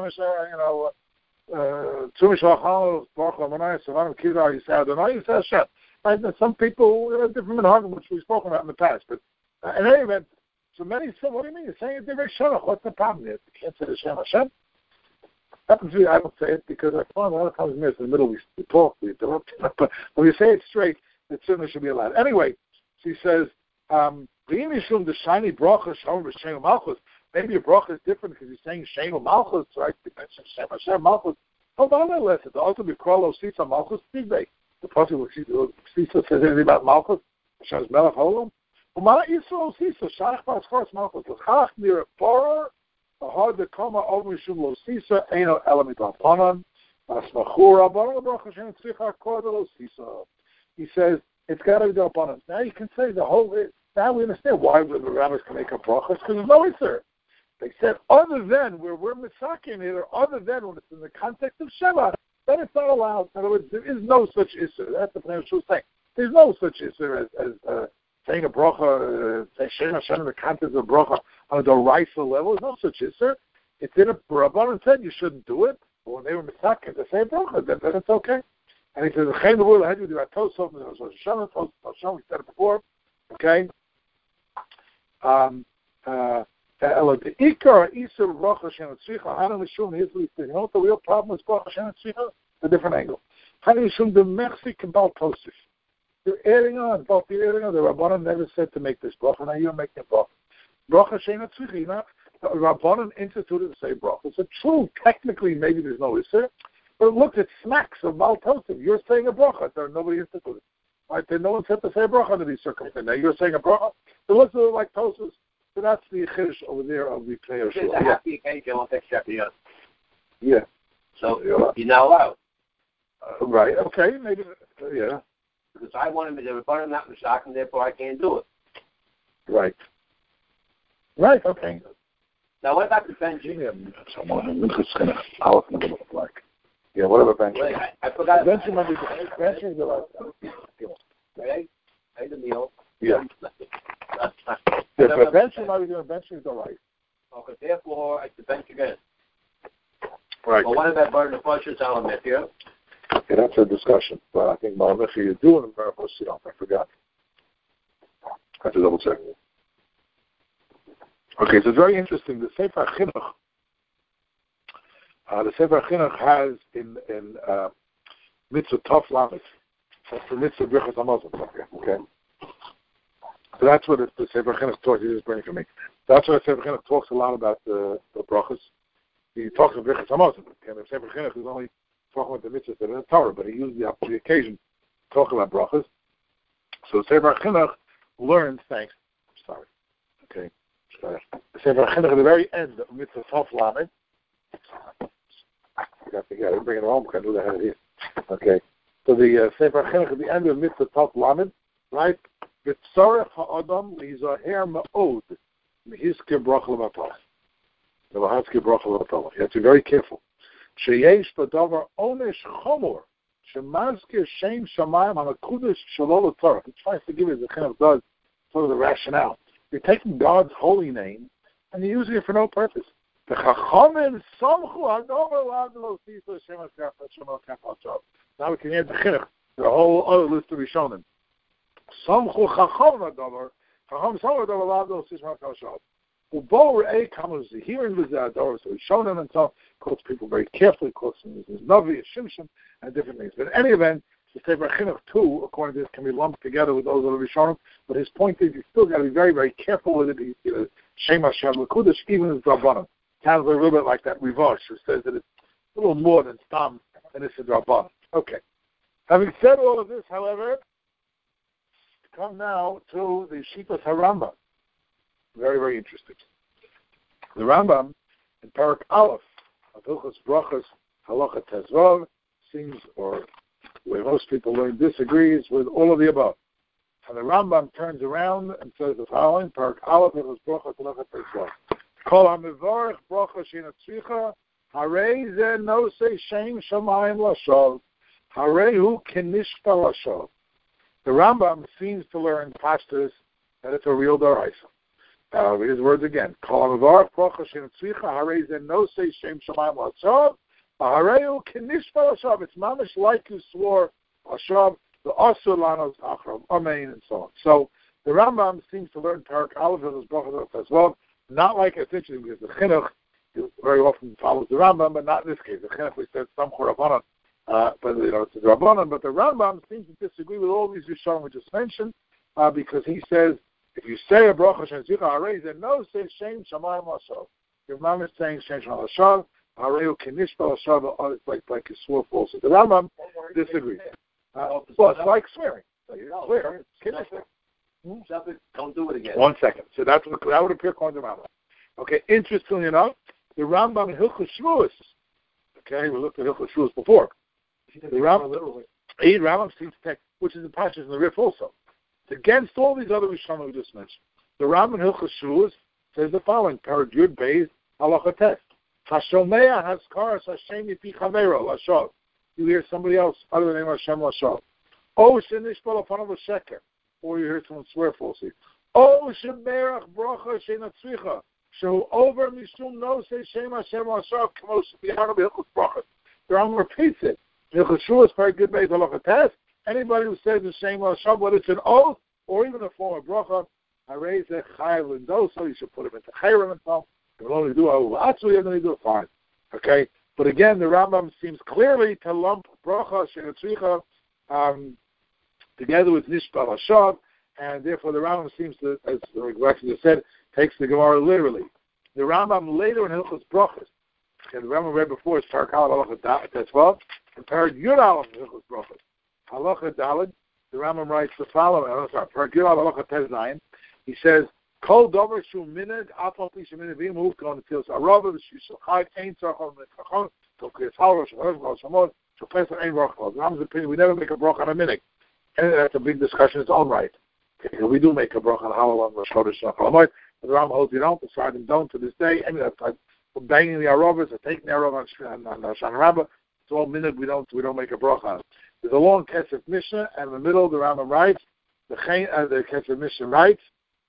Tzumish Lachal, Baruch Lamanai, Savanam Kidar, you say Adonai, you say Hashem. Right? And some people, different minhagim, which we've spoken about in the past. But in any event, so many say, what do you mean? You're saying a different shadach. What's the problem here? You can't say Hashem, Hashem. Happens to me, I don't say it because I find a lot of times in the middle we talk, we interrupt. But when you say it straight, it certainly should be allowed. Anyway, she says, the shiny bracha, Shem Malchus. Maybe your bracha is different because you're saying Shem Malchus, right? Shem Hashem Malchus. Hold on a lesson. The ultimate Krolo Sisa Malchus Tigbe. The person who Sisa says anything about Malchus, Hashem's Melech Holam. Umana Yisrael Sisa, Shanach Paschos Malchus. L'chach near a Borer, a hard to come over Mishum Lo Sisa, Eino Elamit Alpanan, Asmachur Rabbanon, Bracha Shem Tzricha Korda Lo Sisa. He says, it's got to be the Alpanan. Now you can say the whole, now we understand why the rabbis can make a bracha, because there's no answer. They said, other than where we're misaking it, or other than when it's in the context of Shema, then it's not allowed. In other words, there is no such issue. That's the Pnei Yoshua saying. There's no such issue as saying a bracha, say Shem Hashem in the context of bracha on a Doraisa level. There's no such issue. It's in a Rabbanan said you shouldn't do it, but when they were misaking to say bracha, then it's okay. And he says, "Chaim the word I had you do at Tosaf and Rosh Hashanah, Tosaf. We said it before, okay." The Ikar Isur Bracha Shem Tzricha Hanu Mishum Hizli. You know what the real problem is Bracha Shem Tzricha? A different angle. Hanu Mishum the Mechsi Kabal Tosif. You're adding on. Both you're adding on. The Rabbanan never said to make this bracha. Now you're making a bracha. Bracha Shem Tzricha. The Rabbanan instituted to say bracha. So true, technically maybe there's no Isur, but look, it smacks of Bal Tosif. You're saying a bracha. There nobody instituted. Right? Then no one said to say a bracha under these circumstances. Now you're saying a bracha. So let's do it like Tosif. So that's the chiddush over there of the Pnei Yoshua. It's a happy occasion on Shepiyot. Yeah. So you're not allowed. Right. Okay. Maybe. Yeah. Because I want him to rebut him not Mishak, and therefore I can't do it. Right. Right. Okay. Now what about the benching? Yeah. Whatever benching. I forgot. Benching might be benching the last. Okay. Pay the meal. Yeah. Yeah, but benching might be doing benching is all right. Okay, therefore, I should bench again. Right. Well, what about burning the flushes element here? Okay, that's a discussion. But I think Malamichi is doing the Baruch Siyam. I forgot. I have to double check. Okay, so it's very interesting. The Sefer Chinuch, has in Mitzvah Tov Lamed, that's the Mitzvah Brichas HaMazon. Okay. So that's what the Sefer Chinuch talks. He just bring it for me. That's why the Sefer Chinuch talks a lot about the brachas. He talks about Brichas HaMazon. Okay, the Sefer Chinuch is only talking about the mitzvahs that are in the Torah, but he used the occasion to talk about brachas. So the Sefer Chinuch learns. Thanks. Sorry. Okay. The Sefer Chinuch at the very end of Mitzvah Tov Lamed. I forgot to get it. Bring it home. I knew that I had it here. Okay. So the Sefer Chinuch at the end of Mitzvah Tov Lamed, right? V'tzarech ha'adam lizaher ma'od mehizker bracha l'matala. You have to be very careful. Sheyesh l'davar onesh chomor Shemazkir Shem Shamayim HaMakudesh Shalol Torah. He tries to give it the kind of does sort of the rationale. You're taking God's holy name and you're using it for no purpose. The Chachamim Samchu Hadover Ladlo Sisa Shem Shemot Kapachov. Now we can add the Chinuch, the whole other list of Rishonim. Samchu Chacham Hadover, Chacham Samchu Hadover Ladlo Sisa Shemot Kapachov. Ubo Re'eh comes here in Vizador, so Rishonim and so on, quotes people very carefully, quotes him as Navi, Shimshon, and different things. But in any event, the Sefer Chinuch too, according to this, can be lumped together with those other Rishonim. But his point is, you still got to be very, very careful with it. Shem Hashem L'Kudesh, even as Drabanan. Sounds a little bit like that Rivosh, who says that it's a little more than Stam, and it's a Drabanan. Okay. Having said all of this, however, come now to the Shitas HaRambam. Very, very interesting. The Rambam in Parak Aleph of Hilchos Brachos Halacha Tezvav seems, or where most people learn, disagrees with all of the above. And the Rambam turns around and says the following: Parak Aleph Hilchos Brachos Halacha Tezvav. Kol hamivarech bracha she'ina tzricha, harei ze nosei shem shamayim lashov, harei hu kenishpa lashov. The Rambam seems to learn pastors that it's a real daraisa. Read his words again. Kol hamivarech bracha she'ina tzricha, harei ze nosei shem shamayim lashov, harei hu kenishpa lashov. It's mamish like you swore lashov, the asur lanos achram, amen, and so on. So the Rambam seems to learn Parak Aleph of his brachos as well. Not like it's interesting because the Chinuch very often follows the Rambam, but not in this case. The Chinuch, we said some Rabbanan, but it's the Rabbanan. But the Rambam seems to disagree with all these Rishonim we just mentioned, because he says if you say a bracha shem tzricha harei, then no, say shem shamayim lashov. Your mom is saying shem shamayim lashov, harei kenishpa lashov. It's like you swore falsely. The Rambam disagrees. Well, it's like swearing. So you swear, it's Don't do it again. 1 second. So that would appear according to Rambam. Okay, interestingly enough, the Rambam in Hilchos Shavuos, okay, we looked at Hilchos Shavuos before. The Rambam seems to take, which is in Pashas in the Rif also. It's against all these other Rishonim we just mentioned. The Rambam in Hilchos Shavuos says the following: Parag Yud Beis Halacha Tes. Hashomea Haskaras Hashem Yipi Chavero Lashov. You hear somebody else other than Hashem Lashov. Oh, Shenishbal Apanav Sheker. Or you hear someone swear falsely. Oh, Shemerach Bracha Sheina Tzricha. So over Mishum no say Shem Hashem Lashov Kamos B'Yahana B'Hilchos Brachos. The Rambam repeats it. Hilchos Shavuos very good base halacha tes. Anybody who says the Shem Lashov, whether it's an oath or even a form of bracha, harei ze chayav l'ndoso. You should put him into chayrim and so. You will only do ahuvatzu. You only do it fine. Okay. But again, the Rambam seems clearly to lump bracha Sheina Tzricha together with Nishpa Hashav, and therefore the Rambam seems to, as Alexis just said, takes the Gemara literally. The Rambam later in Hilchos Brachos, and the Rambam read before, is Parak Aleph Halacha Tes, and Parak Yud Aleph Hilchos Brachos. Halacha Daled, the Rambam writes the following, Parak Yud Aleph Halacha Tes Zayin, he says, Kol Dover Shu Minid, Apal Pisha Minid, Vim Huvka on the Tils Arava, the Shishal Chai, Ein Tzarchon, Mechachon, Tokris Halrosh, Hezgol, Shamon, Shofesa Ein Rochol. The Rambam's opinion, we never make a bracha on a minute. And that's a big discussion in its own right. Okay, we do make a bracha on Halal on Rosh Chodesh and Cholamoid, but the Rambam holds you don't, the Sardim don't to this day. I mean, that's like banging the Aravas or taking the Arav on Shana Rabbah. It's all minute we don't make a bracha on. There's a long Kesef Mishnah, and in the middle the Rambam writes, the Kesef Mishnah writes,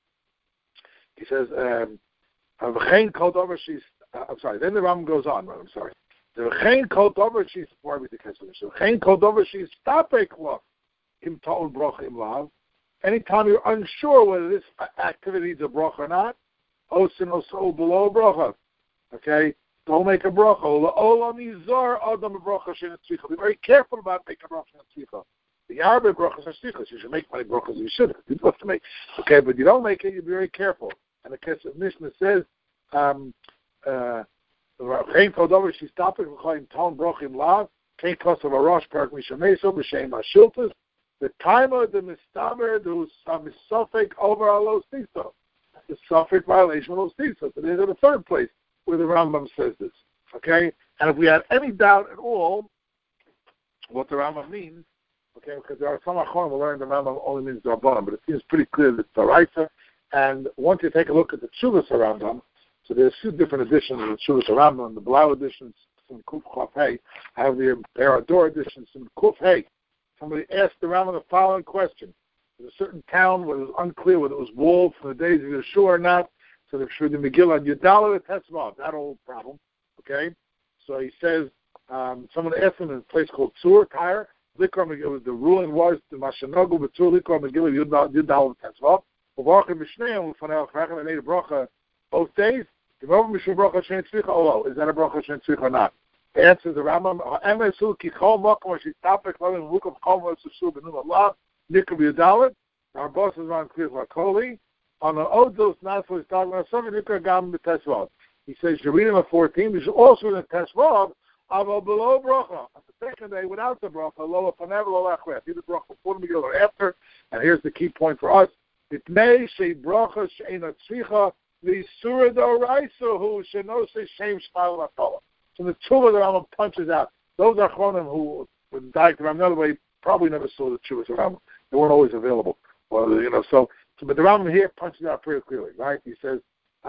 he says, then the Rambam goes on, I'm sorry. The V'chein kol dover she's, before I read the Kesef Mishnah, V'chein kol dover she's stapek lo. Anytime you're unsure whether this activity is a bracha or not, osin also below bracha. Okay, don't make a bracha. Be very careful about making a bracha. The Arabic brachas are stichas. You should make many brachas. You should. You have to make. Okay, but you don't make it. You be very careful. And the Kesef Mishnah says, "Chein kol dover she's stapek v'chaim ton brachim lav kein kos of a rosh parak mishameso b'shem hashiltas." The time of the mistaber, there was some suffix over our low stiso. The suffix violation of low stiso. So there's the third place where the Rambam says this. Okay? And if we had any doubt at all what the Rambam means, okay, because there are some Achonim who learn the Rambam only means Rabbanan, but it seems pretty clear that it's D'oraisa. And once you take a look at the Tshuvas Rambam, so there's two different editions of the Tshuvas Rambam, the Blau editions, some Kuf Chaf Hey. There are door editions, some Kuf Hey. Somebody asked the Rambam the following question. There's a certain town where it was unclear whether it was walled from the days of Yeshua or not. So they've showed the Megillah and Yudala Tetzvav, that old problem. Okay? So he says, someone asked him in a place called Tzur, Tyre, the ruling was the Mashanogu, but Tzur, Likor, Megillah, Yudala Tetzvav. Uvarcha Mishneh, and made a bracha both days. Is that a bracha Shen Tzvich or not? The answer is the Rambam, our boss is on clear Lakoli. On the Odos, not for his dog, he says, you read him at 14, you should also read the Tesvav, Aval below bracha. On the second day, without the bracha, lo panev lo lachret. Either bracha before the Megillah or after. And here's the key point for us. It may say bracha she'ena tzricha v'isura d'oraisa who sheno say shem shmal v'atola. So the tshuva the Rambam punches out. Those are chronim who would die to Rambam another way probably never saw the tshuva. They weren't always available. Well, but the Rambam here punches out pretty clearly, right? He says,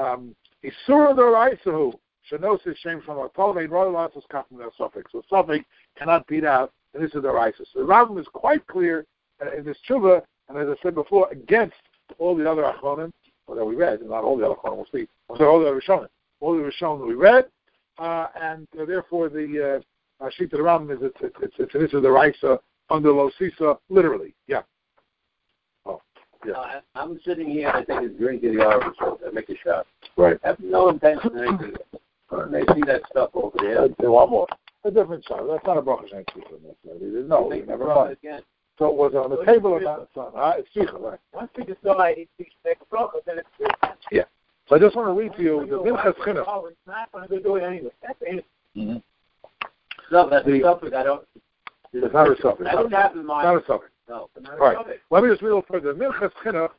isura d'oraisa who sheno say shem shmal v'atola made royal lasos kafim no suffix. So suffix cannot beat out, and this is the Raisa. So the Rambam is quite clear in this tshuva, and as I said before, against all the other achronim that we read, and not all the other achronim, we'll see. All the other Rishonim. All the Rishonim that we read, and therefore the sheet of the Rambam is it's an issue of the Raisa under Lo Sisa, literally. Yeah. Oh, yeah. I'm sitting here, I think it's drinking the orange, so I make a shot. Right. I have no intention of anything. And they see that stuff over there. They want more. A different shot. That's not a bracha Shen Tzvich. No, never mind. Again. So it was on the table or not? It's Tzricha, right? Once we decide to make a bracha, then it's yeah. So I just want to read to you the Minchas Chinuch. It's not going to do it anyway. That's it. Mm-hmm. No, that's a suffix. I don't. It's not a suffix. I don't have in mind. Not a suffix. No. All right. Let me just read a little further. Minchas Chinuch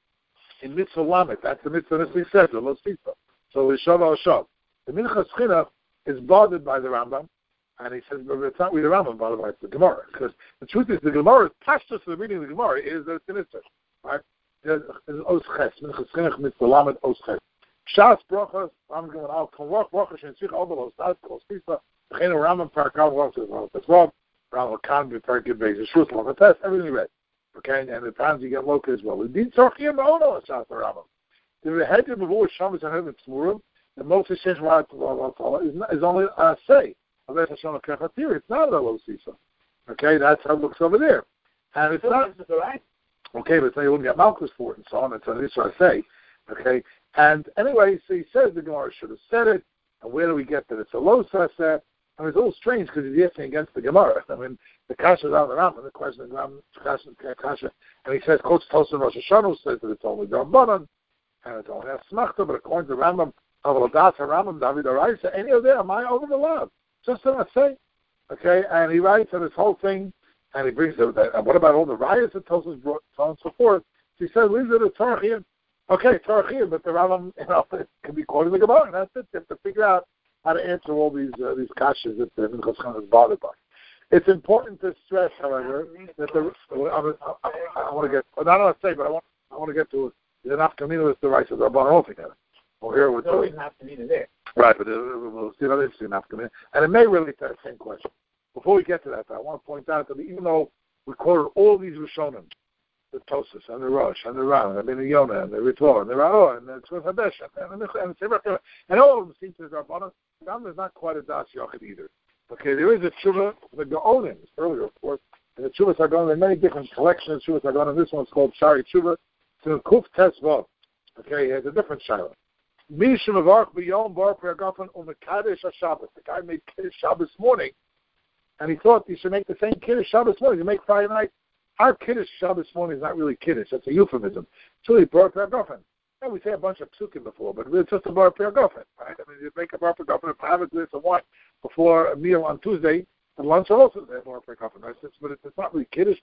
in Mitzvah Lamed. That's the Mitzvah Nisli says, the Lo Sisa. So it's Shav al Shav. The Minchas Chinuch is bothered by the Rambam. And he says, but it's not with the Rambam, by the way, it's the Gemara. Because the truth is, the Gemara, pashtus for the reading of the Gemara is that it's an Isser. Right? There's Os Ches, Minchas Chinuch, Mitzvah Lamed, Os Ches. Shas brachas, I'm going out. Konvach brachas and tzricha all the los stats, los pisa. B'chein Rambam parakav brachas los tesvav. Rambam kan b'perkid beis yeshus lo v'tes. Everything you read. Okay, and the times you get local as well. The din tzorchiyim no shas the Rambam. The head before shabbos and heaven tzmurim. The most essential is only a say. It's not a lo sisa. Okay, that's how it looks over there. And it's not. Okay, but you wouldn't get malchus for it and so on. It's an issue I say. Okay. And anyway, so he says the Gemara should have said it, and where do we get that it's a low sasa? I mean, it's all strange because he's asking against the Gemara. I mean, the Kasha is on the Rambam, the question of the Rambam, Kasha, and he says, Koch Tosin Rosh Hashanah says that it's only Darbanan, and it's only Asmachta, but according to Rambam, Avaladas, Rambam, David Araisa, any of them, am I over the lab? Just what I say. Okay, and he writes on this whole thing, and he brings it, and what about all the riots that Tosin brought, so on and so forth? So he says, leave it at Tarachim. Okay, Tarachim, but the Rambam, it can be quoted the Gemara, and that's it. You have to figure out how to answer all these kashas that the Minchas Chinuch is bothered by. It's important to stress, however, that I want to get, not what I say, but I want to get to the nafkamina with the rights of the Rabban altogether. Well, here we're always nafkamina there. Right, but we'll see another interesting nafkamina, and it may relate to that same question. Before we get to that, I want to point out that even though we quoted all these Rishonim, the Tosas and the Rosh and the Ram and the Yonah and the Ritor and the Ra'ah and the Tzvot Hadesh and all of them seem to the Rabbanan. Ram is not quite a Das Yochid either. Okay, there is a Tshuva, the Gaonim, earlier of course, and the Tshuvas are going, there are many different collections of Tshuvas are going, and this one's called Shari Tshuva. It's in Kuf Tesvav. Okay, it has a different Shiloh. Mishim Avarch B'Yom Bar Peragafen Umekadesh HaShabbos. The guy made Kiddush Shabbos morning, and he thought you should make the same Kiddush Shabbos morning. You make Friday night. Our Kiddush Shabbos morning is not really Kiddush. That's a euphemism. It's really Bar Peragafen. And we say a bunch of psukim before, but it's just a Bar Peragafen, right? I mean, you make a Bar Peragafen and have a glass of wine before a meal on Tuesday, and lunch also is Bar Peragafen, right? But it's not really Kiddush.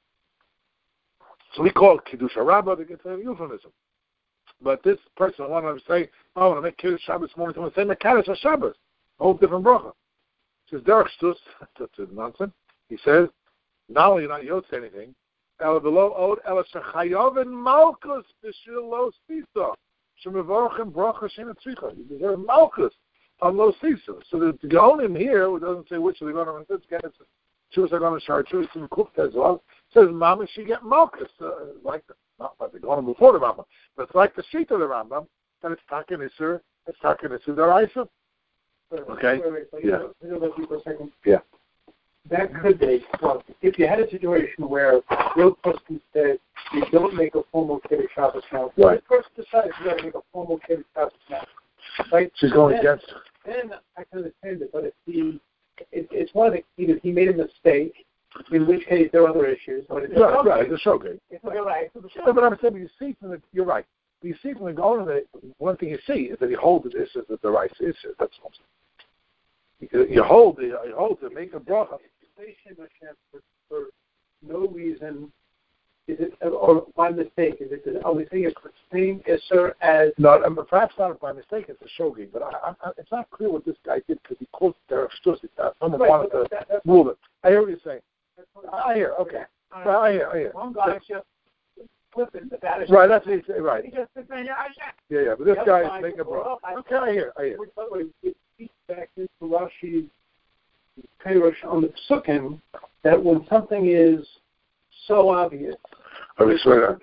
So we call it Kiddush HaRabbah. It's a euphemism. But this person wanted to say, I want to make Kiddush Shabbos morning. I want to say Mekadesh HaShabbos. A whole different bracha. He says, Derech Shtus, that's nonsense. He says, not only not Yotze anything, Ela below Od, Ela Shechayav Malchus B'Shil Lo Spisa. Shemevorchem Bracha Shena Tzricha. You deserve Malchus on Lo Sisu. So the Gaonim here, it doesn't say which of the Gaonim, it's Chuvas Hagonim Shar, Chuvas and Kufta as well, says Mama, she get Malkus, not like the Gaonim before the Rambam, but it's like the sheet of the Rambam, that it's Takin Isur, it's Takin Isur Daraisa. Okay? Yeah. That could be, well, if you had a situation where your person said you don't make a formal Kiddush Shabbos now, right. The person decides you're going to make a formal Kiddush Shabbos now, right? She's going against it. Then I can understand it, but if it's one of the, either he made a mistake, in which case there are other issues. But it's right, it's okay. You're right. But I'm saying, you see from the, you're right. But you see from the Gaon, one thing you see is that he holds it, is that the rice is it. That's what I'm saying. You hold to make a bracha. For no reason, is it, or by mistake, is it, are we saying it's the same Isser as... No, perhaps not by mistake, it's a shogi, but it's not clear what this guy did because he quotes their Shtusi. Someone wanted to rule it. I hear what you're saying. I hear, okay. I hear. One guy just flipping the batter. Right, that's what he's saying, right. He just said, Yeah, but this guy is making a bracha. Okay, I hear. By the way, it speaks back into Rashi's Perush on the Psukim that when something is so obvious, Right,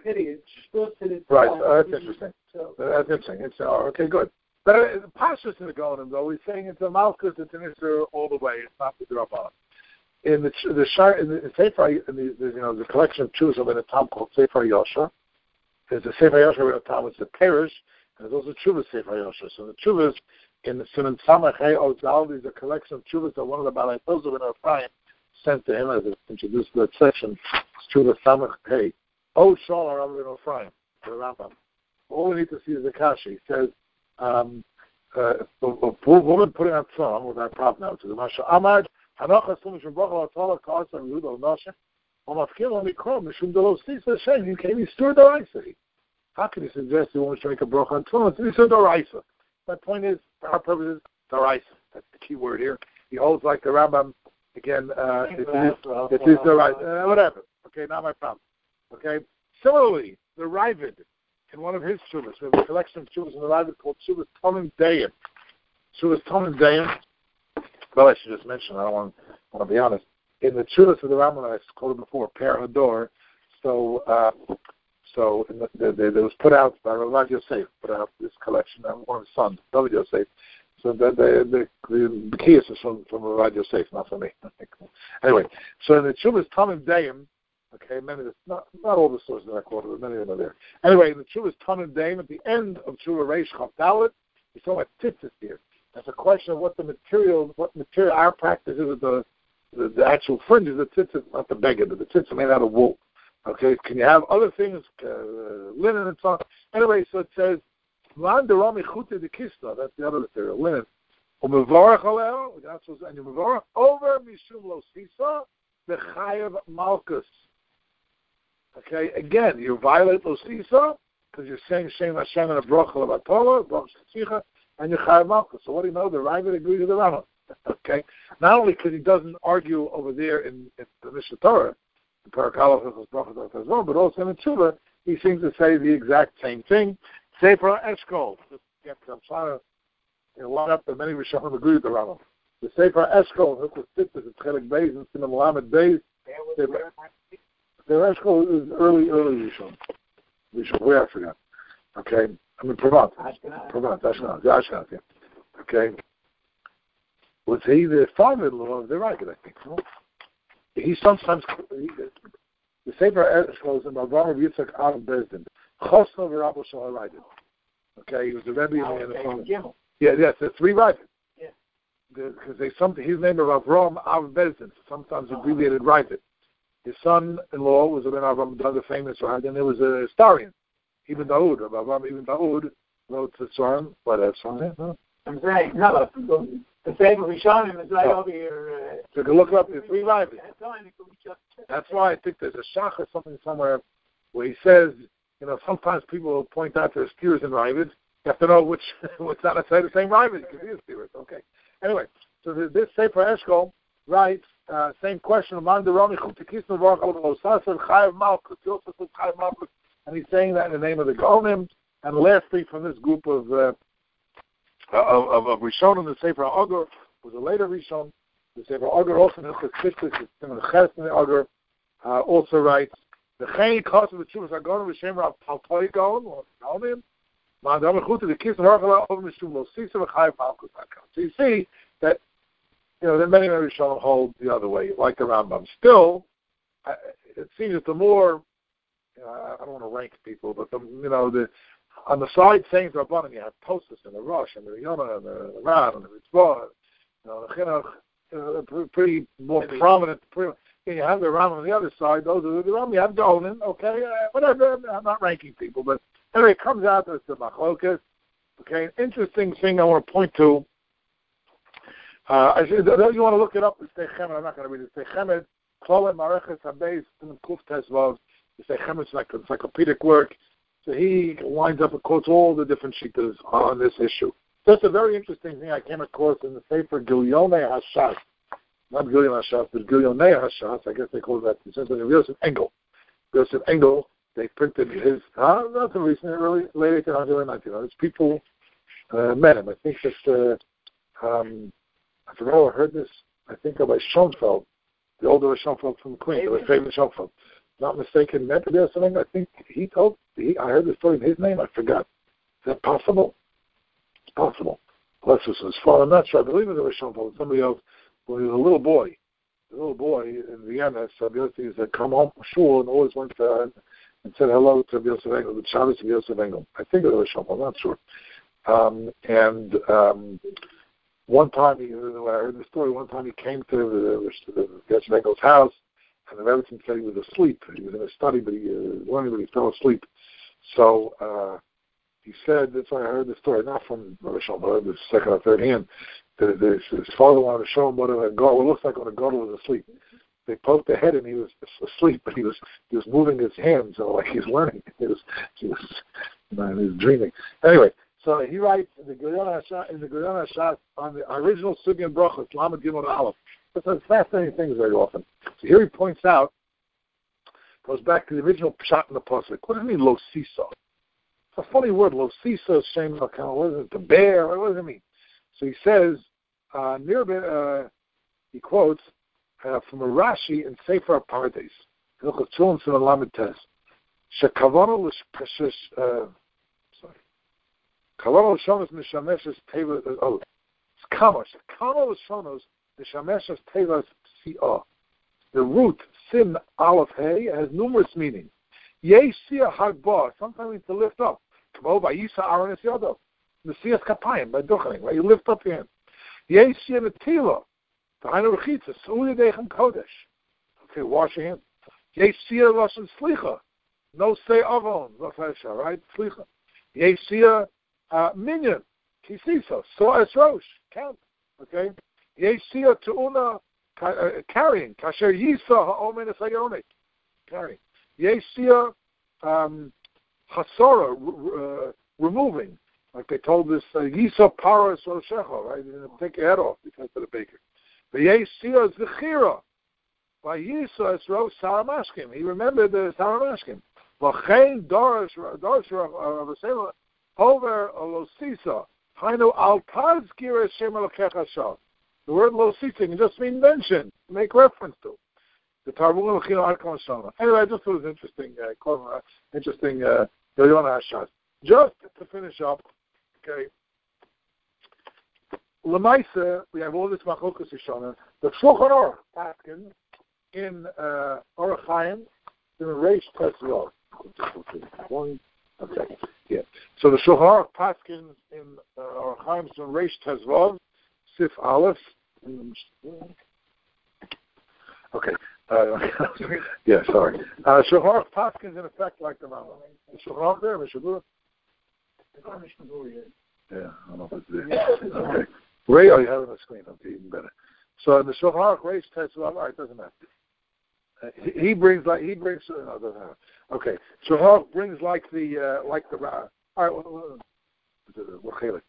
that's interesting. That's interesting. It's okay, good. But the Pashas in the Gaonim, though, he's saying it's a Malkus, it's an Isser all the way. It's not the Drabbana. In the Sefer, the collection of Chuvas in a Tom called Sefer Yosha. There's a Sefer Yosha in a Tom, it's a Perush, and there's also Chuvas Sefer Yosha. So the Chuvas in the Siman Samach Hey Ozal, there's a collection of Chuvas that one of the Balei Tozov in Ephraim sent to him as it introduced to that section. It's Chuvas Samach Hey. Oh, Shal Rav in Ephraim, the Rambam. All we need to see is the Kashi. He says, a woman putting on tefillin with that prop now to the Masha Amad, Hanocha Sumish Rebachal Atala Kasa Yehuda Noshe, Omafkim Omikrom Mishum Delo Sisa Shem. You can't be stir the Raisa. How can you suggest you want to make a bracha on tefillin? It's stir the Raisa. My point is, for our purposes, the Raisa. That's the key word here. He holds like the Rambam again. It is the Raisa. Whatever. Okay, not my problem. Okay. Similarly, the Ravid, in one of his Chuvas, we have a collection of Chuvas in the Ravid called Chuvas Tomim Deim. Chuvas Tomim Deim. Well, I should just mention, I don't want to be honest. In the Chuvas of the Rambam, I quoted before, Per Hador. So it was put out by Rav Yosef, put out this collection, one of his sons, David Yosef. So the Kias is from Rav Yosef, not from me. Anyway, so in the Chuvas Tomim Deim, okay, many of not all the sources that I quoted, but many of them are there. Anyway, the Chuvas Tomim Deim, at the end of Chuvah Reish Chav Dalet, he's talking about tzitzis here. That's a question of what material our practice is with the actual fringes, the tzitzis, not the beggar, but the tzitzis made out of wool. Okay, can you have other things, linen and so on? Anyway, so it says, that's the other material, linen. And you mevorach over mishum lo sisa b'chayav malchus. Okay, again, you violate lo sisa because you're saying Shem Hashem and a bracha l'batola, bracha tzitzicha, and you're chayav malchus. So what do you know? The Ravid agrees with the Rambam. Okay, not only because he doesn't argue over there in the Mishnah Torah, the Parakalav as well, but also in the Tshuva, he seems to say the exact same thing. Sefer Eshkol. I'm trying to line up that many Rishonim agree with the Rambam. The Sefer Eshkol, Hilchos Tzitzis, it's Chelik Beis, and Siman Lamed Beis. The Eshkol is early Rishon. Where I forgot. Okay, I mean Provence, Ashkenaz, yeah. Okay. Was he the father-in-law of the Ragged, I think? No? He sometimes, the Sefer Eshkol is in Avraham Yitzchak Av Bezdin. Chosno v'Rabbo Shal Ragged. Okay, he was the Rebbe and the father. Yeah, yes, the three Ragged. Yeah. Because his name is Avraham Av Bezdin, sometimes abbreviated Ragged. His son-in-law was Rabbi Avraham, the famous Ragged, and there was a historian, Ibn Daoud. Ibn Daoud wrote the Swarm, no? I'm saying, no, the same Rishonim is right over here. So you can look up the three Ravid. That's why I think there's a shach or something somewhere where he says, sometimes people will point out there's steers in Ravid. You have to know which not necessarily the same Ravid. It could be a steer. Okay. Anyway, so this Sefer Eshkol writes, same question, and he's saying that in the name of the Gaonim. And lastly, from this group of Rishon in the Sefer Agur was a later Rishon. The Sefer Agur also in the Chesed, the Ches in the Agur, also writes, the Chayin Kos of the Chuvas Agon, V'Shem Rav Talpoi Gon, or Galnim, Ma'adam Echut, the Kis Harchala, Over Mishum Lo Sisa, V'Chai Falkut Hakam. So you see that, then many Rishon hold the other way, like the Rambam. Still, it seems that the more, I don't want to rank people, but on the side saying Rabbanim, you have Tosas and the Rosh and the Yonah and the Ran and the Mitzvah, the Chinuch, pretty more prominent. You have the Ram on the other side. Those are the Ram. You have Golan, okay, whatever. I'm not ranking people, but anyway, it comes out as the Machlokas. Okay, an interesting thing I want to point to. You want to look it up. The Seichemed. I'm not going to read it. Seichemed. Klolet Mareches Habeis Kuf Tesvav. The Seichemed is like encyclopedic work. So he winds up and quotes all the different shittas on this issue. That's a very interesting thing I came across in the Sefer Gilyonei Hashas. Not Gilyonei Hashas, but Gilyonei Hashas. I guess they call that. It's Yosef Engel. Yosef Engel, they printed his, not so recently, early, late 1800s, early 1900s. People met him. I think that, I forgot who I heard this, I think of by Schoenfeld, the older Schoenfeld from Queen, the famous Schoenfeld. Not mistaken, met there or something. I think I heard the story in his name. I forgot. Is that possible? It's possible. Unless it was his father. I'm not sure. I believe it was Schoenfeld. Somebody else. When he was a little boy in Vienna, Rabbi Yosef had come home from shul and always went and said hello to Rabbi Yosef Engel, the Shabbos of Yosef Engel. I think it was Schoenfeld. I'm not sure. One time, I heard the story. One time he came to the Yosef Engel's house. And the Rebbe said he was asleep. He was in a study, but he fell asleep. So he said, that's why I heard the story, not from Rabbi Shalom, but the second or third hand. His father wanted to show him what it looks like when a god was asleep. They poked the head and he was asleep, but he was moving his hands, so like he's learning. He was dreaming. Anyway, so he writes in the Gilyonei Hashas on the original Sugi and Brachos, Lamed Gimel Aleph. But there's fascinating things very often. So here he points out, goes back to the original pshat in the pasuk. What does it mean, lo siso? It's a funny word, lo siso, shem l'kam. What is it, to bear? What does it mean? So he says, he quotes from a Rashi in Sefer Pardes, Hilchos Tefillin Siman Lamed Tes, shekavano l'shpeshes, kavano l'shonos mishameshes teva. Oh, it's kama. Shekavano l'shonos. The root Sim Aleph Hey has numerous meanings. Yeshia Hagba, sometimes means to lift up. Kamo by Yisa Aaron Yodo. Messias Kapayim by Duchening, right? You lift up your hand. Yeshia Netila, the Hainu Rechitza, Suya Dechem Kodesh. Okay, wash your hands. Yeshia Lashon Slicha, no say Avon, right? Slicha. Yeshia Minyan, Kisiso, So Esrosh, count. Okay. Yeshia Tu'una, carrying. Kasher Yisa Ha'omen Esayonik, carrying. Yeshia Hasora, removing. Like they told this, Yisa Para Soshecha, right? You're going to take your head off because of the baker. But Yeshia Zechira, by Yisa Esro Saramashkim. He remembered the Saramashkim. V'chein Dorish Ravasela, Hover Olosisa, Hainu Alpaz Gira Shem Elokecha Shah. The word lo sita can just mean mention, make reference to. The Tarbul L'chino Arkon Shana. Anyway, I just thought it was interesting, Gilyonei Hashas. Just to finish up, okay, L'maisa, we have all this Machlokas Yishana. The Shulchan Aruch Paskin in Orach Chaim, in the Reish Tesvav. Okay, yeah. So the Shulchan Aruch Paskin in Orach Chaim, in Reish Tesvav, Sif Aleph. Okay. Yeah, sorry. Shulchan Aruch Paskins in effect like the Rambam. Is Shulchan Aruch there, Mishabura? Yeah, I don't know if it's there. Okay. Ray, you have it on the screen. Okay, even better. So in the Shulchan Aruch Reish Tesvav, all right, doesn't matter. He brings. No, it doesn't matter. Okay. Shulchan Aruch brings like the all right. What chelik?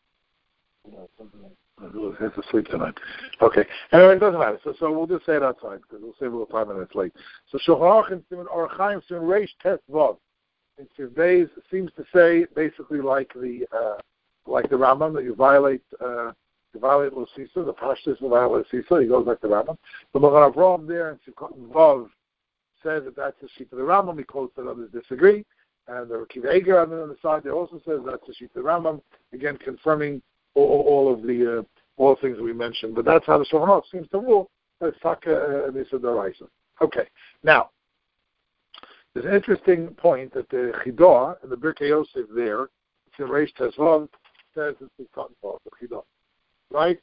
He has to sleep tonight. Okay. Anyway, it doesn't matter. So we'll just say it outside because we'll save a little 5 minutes late. So Shulchan Aruch in Orach Chaim Reish Tesvav in Sivbeis seems to say basically like the like the Rambam, that you violate Lo Sisa, the Pashtus will violate Sisa, he goes like the Rambam. The Magen Avraham there in Sukkot Vav says that that's the sheet of the Rambam. He quotes that others disagree. And the Akiva Eger on the side there also says that's the sheet of the Rambam, again confirming all of the all things we mentioned. But that's how the Shulchan Aruch seems to rule. That's Taka Nisa D'Oraisa. Okay, now there's an interesting point that the Chidah and the Birkei Yosef there, it's in Reish Tezvav, says it's the cotton ball, the Chidah, right?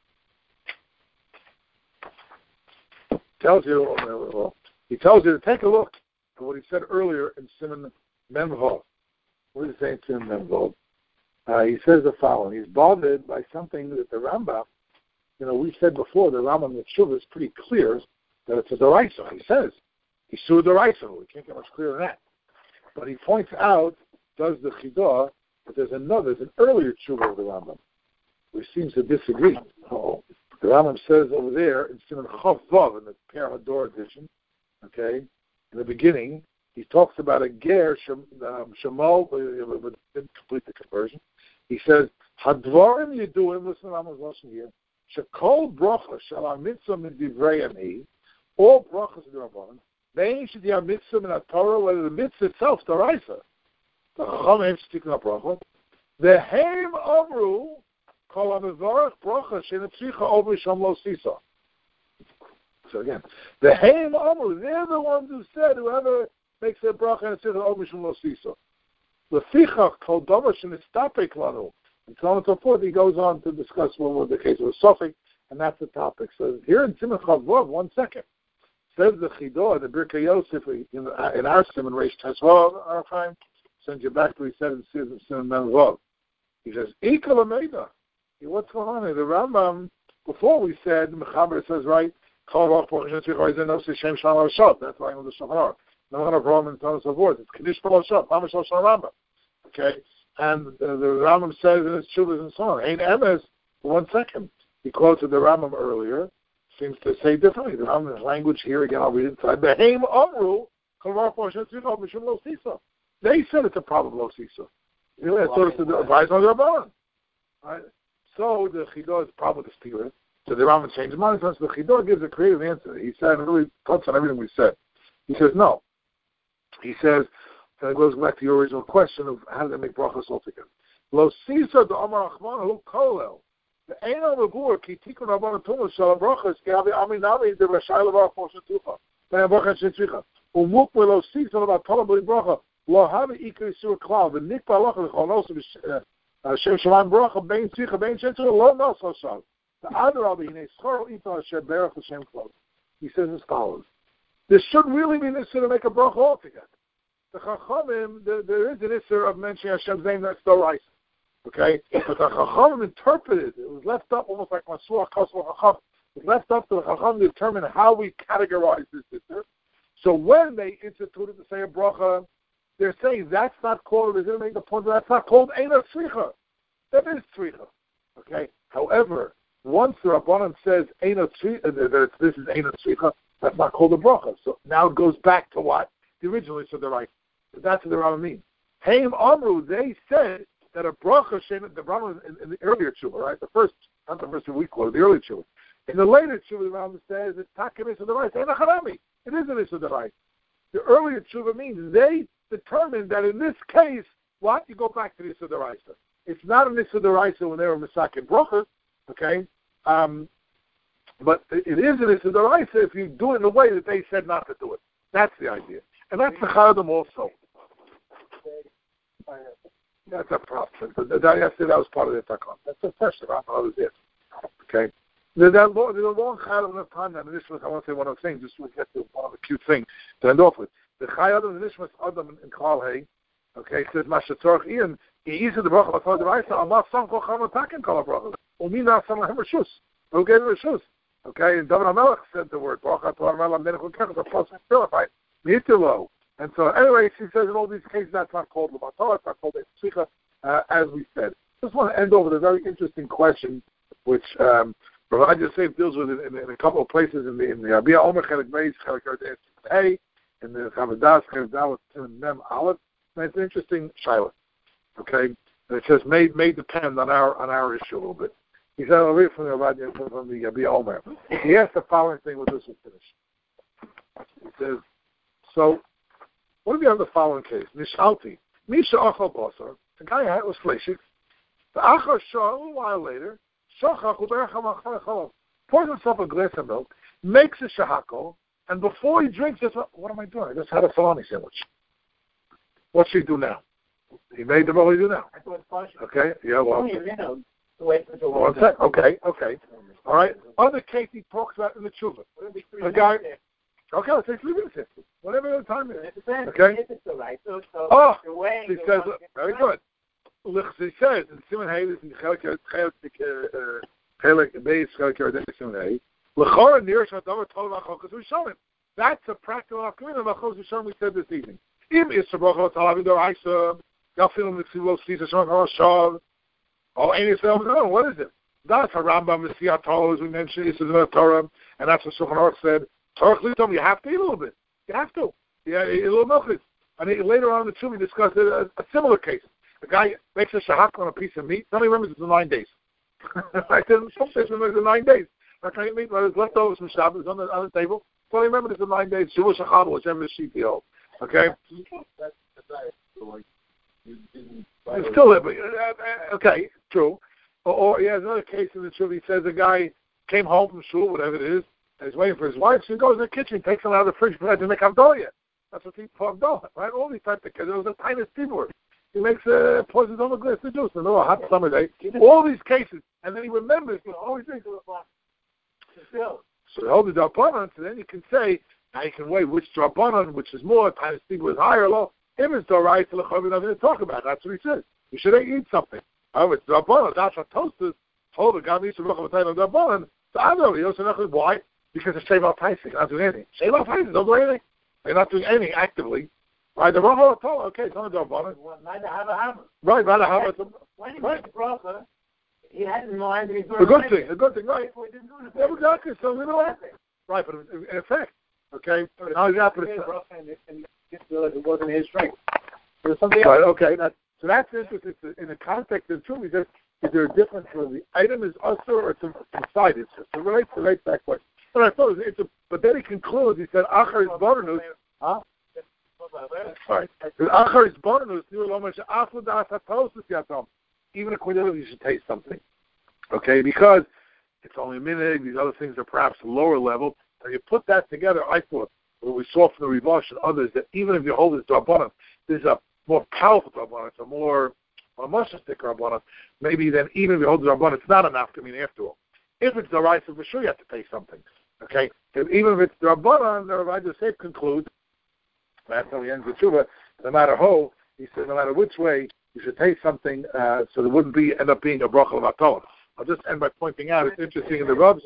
He tells you to take a look at what he said earlier in Siman Memvav. What is he saying in Siman Memvav? He says the following: he's bothered by something that the Rambam, we said before, the Rambam in the Tshuva is pretty clear that it's a D'Oraisa. He says, he sued D'Oraisa. We can't get much clearer than that. But he points out, does the Chidah, that there's an earlier Tshuva of the Rambam, which seems to disagree. The Rambam says over there, in Siman Chav Vav, in the Per Hador edition, okay, in the beginning, he talks about a ger, Shemal, but didn't complete the conversion. He says, Hadvarim Yeduim, listen to Rambam's lesson here, Shekol Brocha, Shal HaMitzvah Min Divrei Ani, all brachas of the Rabbanan, they should be a mitzvah in a Torah, whether the mitzvah itself, D'Oraisa, the Chachamim speaking of bracha, the Heim Amru, Kol HaMevarach Bracha, Shenetzricha Over Sham Lo Sisa. So again, the Heim Amru, they're the ones who said, whoever makes a bracha and it's Over Sham Lo Sisa. Lefichach Kol Davar Shenistapek Lanu. And so on and so forth, he goes on to discuss what the case was Suffolk, and that's the topic. So here in Siman Chav Vav, 1 second, says the Chidah, the Birkei Yosef, in our Siman Reish Tezvav, our time, sends you back to what he said in Siman Memvav. He says, Ikal Ameida. What's going on here? The Rambam, before we said, Mechaber says, right, that's why I know the Shulchan Aruch. No one of Rome and so on and so forth. It's Kiddush B'Lo Mamash Lo Rambam. Okay? And the Rambam says in his Chuvas and so on, Ein Emes, for 1 second. He quoted the Rambam earlier, seems to say differently. The Rambam's language here, again, I'll read it inside. Beheim Amru, they said it's a problem, Lo Sisa. I thought it's the advice on the Rabbanan. Right? So the Chidah is the problem with the Stira. So the Rambam changed his mind. So the Chidah gives a creative answer. He said, really touched on everything we said. He says, no. He says, and it goes back to your original question of how do they make brachas altogether. Lo Sisa the Amar Achman Lo Kolel. The Eino Mabur Ki Tikun Rabbanan Tumah Shalom Brachas Ki Avi Aminami the Rashai Levar Moshe Tucha. Then Brachas Shetzricha. Umuk Lo Sisa About Tolam Bli Bracha Lo Havi Ikri Sur Klal the Nikpa Lachal Chol Shem Shalim Bracha Bein Tzricha Bein Shetzricha Lo Nos Lo Shal. The other Rabbi Hinei Schor Ita Asher Berach L'Shem Klal. He says as follows: this should really be necessary to make a bracha altogether. The Chachamim, there is an issue of mentioning Hashem's name that's D'Oraisa. Okay? But the Chachamim interpreted it was left up almost like Masuach Kosel Chacham. It was left up to the Chacham to determine how we categorize this issue. So when they instituted to say a bracha, they're saying that's not called, they're going to make the point that that's not called Eina Tzricha. That is Tzricha. Okay? However, once the Rabbanan says Eina Tzricha, that this is Eina Tzricha, that's not called a bracha. So now it goes back to what? The originally said the right. That's what the Rambam means. Heim Amru, they said that a bracha, the Rambam in the earlier tshuva, right? Not the first week quote, the earlier tshuva. In the later tshuva, the Rambam says it's takim is the right. It is an issue of the right. The earlier tshuva means they determined that in this case, what? You go back to the issue of the right. It's not an issue of the right when they were misakin brachas, okay? But it is an issue of the right if you do it in the way that they said not to do it. That's the idea. And that's the Chayadim also. That's a problem. That was part of the Takon. That's a question. I was it. Okay? There's a long Chayadim of time. And this was, I want to say one of the things, just to get to one of the cute things to end off with. The Chayadim, the Nishmas Adam in Klal Hay, okay, says, Mashatorach Ian, he eased the bracha, but the Raisa, Allah Sam Kocham Atakin Kala bracha. Umina Sam Lahem Rishus. Who gave him Rishus? Okay, and David HaMelech said the word, Bracha Torah Melech Menach Ukech, the plus purified. Mitilo. And so, anyway, she says in all these cases that's not called Levatah, it's not called Tzricha, as we said. Just want to end over with a very interesting question, which Rav Yosef deals with in a couple of places in the Abiyah Omer Chelik Beis, Chelik A, in the Chavadas, Chelik Dalet, Mem Aleph. And it's an interesting shiloh. Okay? And it says may depend on our issue a little bit. He said, I'll read from the Yabia Omer. He asked the following thing with this will finish. He says, so what if you have the following case? Nishalti, Misha Achal Basar, the guy was fleshik. The Achar Shah, a little while later, pours himself a glass of milk, makes a shahako, and before he drinks it, what am I doing? I just had a salami sandwich. What should he do now? He made the what do he do now? Okay, yeah, well. One sec. Okay. All right. Other case he talks about in the tshuva. The guy. Okay, let's say 3 minutes. Whatever the time is. Okay. Oh, he says, very good. He says in Simon Hayes in Chelik Beis Chelik Simon Hayes. L'chora near Shadavar told Machlokas Rishonim. That's a practical argument of Machlokas Rishonim we said this evening. Im is Sabrachot Talavim Doraisa. Galfilim Mitzvot Caesar Shon Shav. Oh, any film? No, what is it? That's a Rambam, the Siyah as we mentioned, this is in the Torah, and that's what Shulchan Aruch said. Torah told me you have to eat a little bit. You have to. Yeah, eat a little milk. And later on in the Tzum, we discussed a similar case. The guy makes a shahak on a piece of meat. Nobody remembers it's in 9 days. I said, some days remember it's in 9 days. I can't eat, but there's leftovers from Shabbos on the table. So I remember it's in 9 days. Shavuot Shachar, whichever the sheep you hold. Okay? It's still there, but okay, true. Or he has another case in the truth. He says a guy came home from shul, whatever it is, and he's waiting for his wife. So he goes in the kitchen, takes them out of the fridge, but to make Havdalah yet. That's what he called Havdalah, right? All these types of kids. There was a tiny steamer. He makes pours his own glass of juice in a hot summer day. All these cases, and then he remembers. So he holds the Drabanan, so then you can say, now you can weigh which Drabanan, which is more, tiny steamer is higher or low. If it's the right to nothing to talk about. That's what he says. You should eat something. However, it's Rabbanan. That's what toasters told the guy needs to look at the Rabbanan. So I know. He doesn't know why. Because it's Shave Al Taisik. You're not doing anything. Shave Al Taisik. Don't do anything. You're not doing anything actively. Right? The Rabbanan told okay, it's not a Rabbanan. Right, rather have it. When he made the bracha, he had in mind that he's doing a good thing, right? Yeah, exactly. So we know that. Right, but in effect, okay. Now you have to. It wasn't his strength. There was something else. Right, okay. So that's interesting. In the context of truth, is there a difference whether the item is usher or it's inside it? So it relates to that question. But I thought but then he concludes, he said, Achar is bonus. Huh? All right. Achar is bonus. Even according to you should taste something. Okay, because it's only a minute, these other things are perhaps lower level. And you put that together, I thought, what we saw from the Rivash and others, that even if you hold this Rabbanan, there's a more powerful Rabbanan, it's a much thicker Rabbanan, maybe then even if you hold the Rabbanan, it's not enough to mean after all. If it's the right, so for sure you have to pay something. Okay? Even if it's the Rabbanan, the Rabbi Yosef concludes, that's how he ends the Tshuva, no matter how, he said no matter which way, you should taste something so there wouldn't end up being a bracha of Atol. I'll just end by pointing out, it's interesting in the Rubs.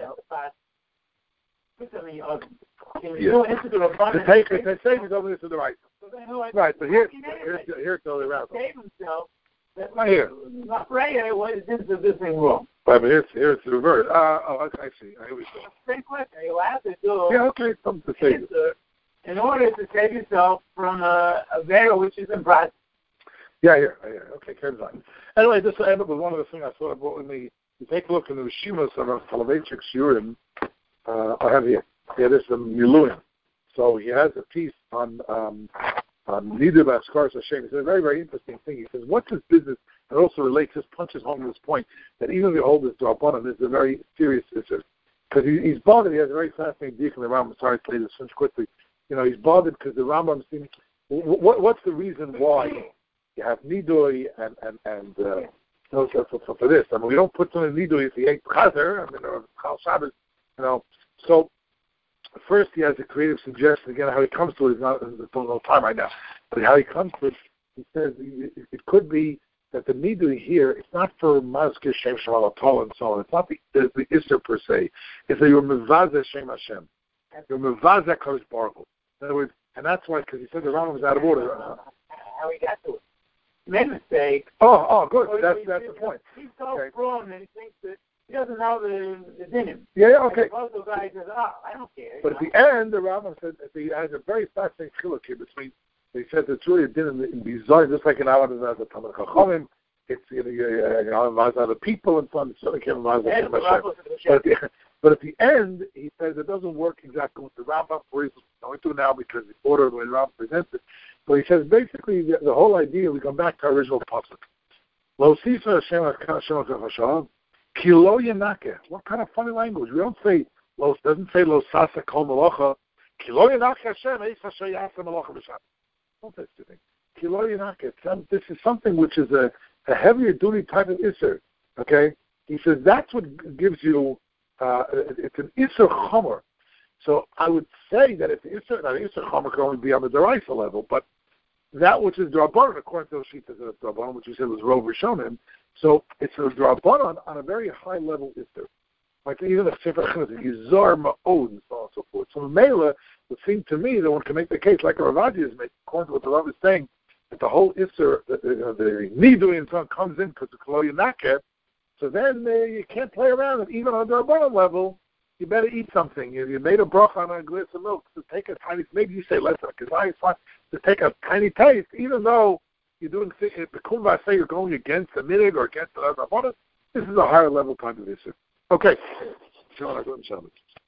The take it save is over this to the right. Right, but here it's all around. Save himself. Right here. Freya was into this thing wrong. Right, but here it's the reverse. I see. I always say. Same question. You have to do. Yeah, okay, something to save it. In order to save yourself from a veil which is in process. Yeah. Okay, carry on. Anyway, this will end up with one of the things I thought about in the. You take a look in the Rishimas of Soloveitchik Shiurim. I have here. Yeah, this is the Miluim. So he has a piece on Nidu Baskaras Hashem. It's a very, very interesting thing. He says, what's his business? And also relates, just punches home this point, that even if you hold this Drabanan, this is a very serious issue. Because he's bothered. He has a very fascinating deal in the Rambam. Sorry to say this finish quickly. You know, he's bothered because the Rambam seems, what's the reason why you have Nidui and for this? I mean, we don't put someone in Nidui if he ate Chazer, or Chal Shabbos, you know. So, first he has a creative suggestion, again, how he comes to it, there's no time right now, but how he comes to it, he says it could be that the Nidui here, it's not for Mazkir Shem Shemal Atol and so on, it's not the Isser per se, it's that you're Mevazeh Shem Hashem, you're Mevazeh Kodesh Baruch Hu. In other words, and that's why, because he said the Rambam was out of order. How he got to it. He made a mistake. Oh, good, that's the point. He's so strong that he thinks that he doesn't know the dinim. Yeah, okay. And the guy says, I don't care. But at the end, the Rambam said he has a very fascinating chiluk here between. He said it's really a din in Bizayin, just like in Awad as a Talmud Chachamim. it's Mazal the people and so on. So can't Mazal but at the end, he says it doesn't work exactly with the Rambam, where he's going to now because the order of the way the Rambam presents it. But he says basically the whole idea, we come back to our original pasuk. Lo sifa Hashem Kilo Yanake. What kind of funny language? We don't say, doesn't say Lo Sasa Kol Malacha. Kilo Yanake Hashem, Eis Hashem Yasa Malacha B'Shabbat. Don't say this thing. Kilo Yanake. This is something which is a heavier duty type of Isser. Okay? He says that's what gives you, it's an Isser Chomer. So I would say that if the Isser Chomer can only be on the Deraisa level, but that which is Drabanan, according to the Shita, it's Drabanan, which you said was Rov Rishonim. So it's a Drabanan on a very high level Isser. Like even the Sefer Chizah, Yizar Ma'od, and so on and so forth. So Mela would seem to me that one can make the case, like Ravadi is making, according to what the Rav is saying, that the whole Isser, the Nidui and so on comes in because of Kolo Yanakeh. So then you can't play around, and even on the Drabanan level, you better eat something. You made a bracha on a glass of milk to take a tiny, maybe you say less than, because I find to take a tiny taste, even though you're doing, if the Kumva say you're going against the minig or against the Rabbanan, this is a higher level kind of issue. Okay.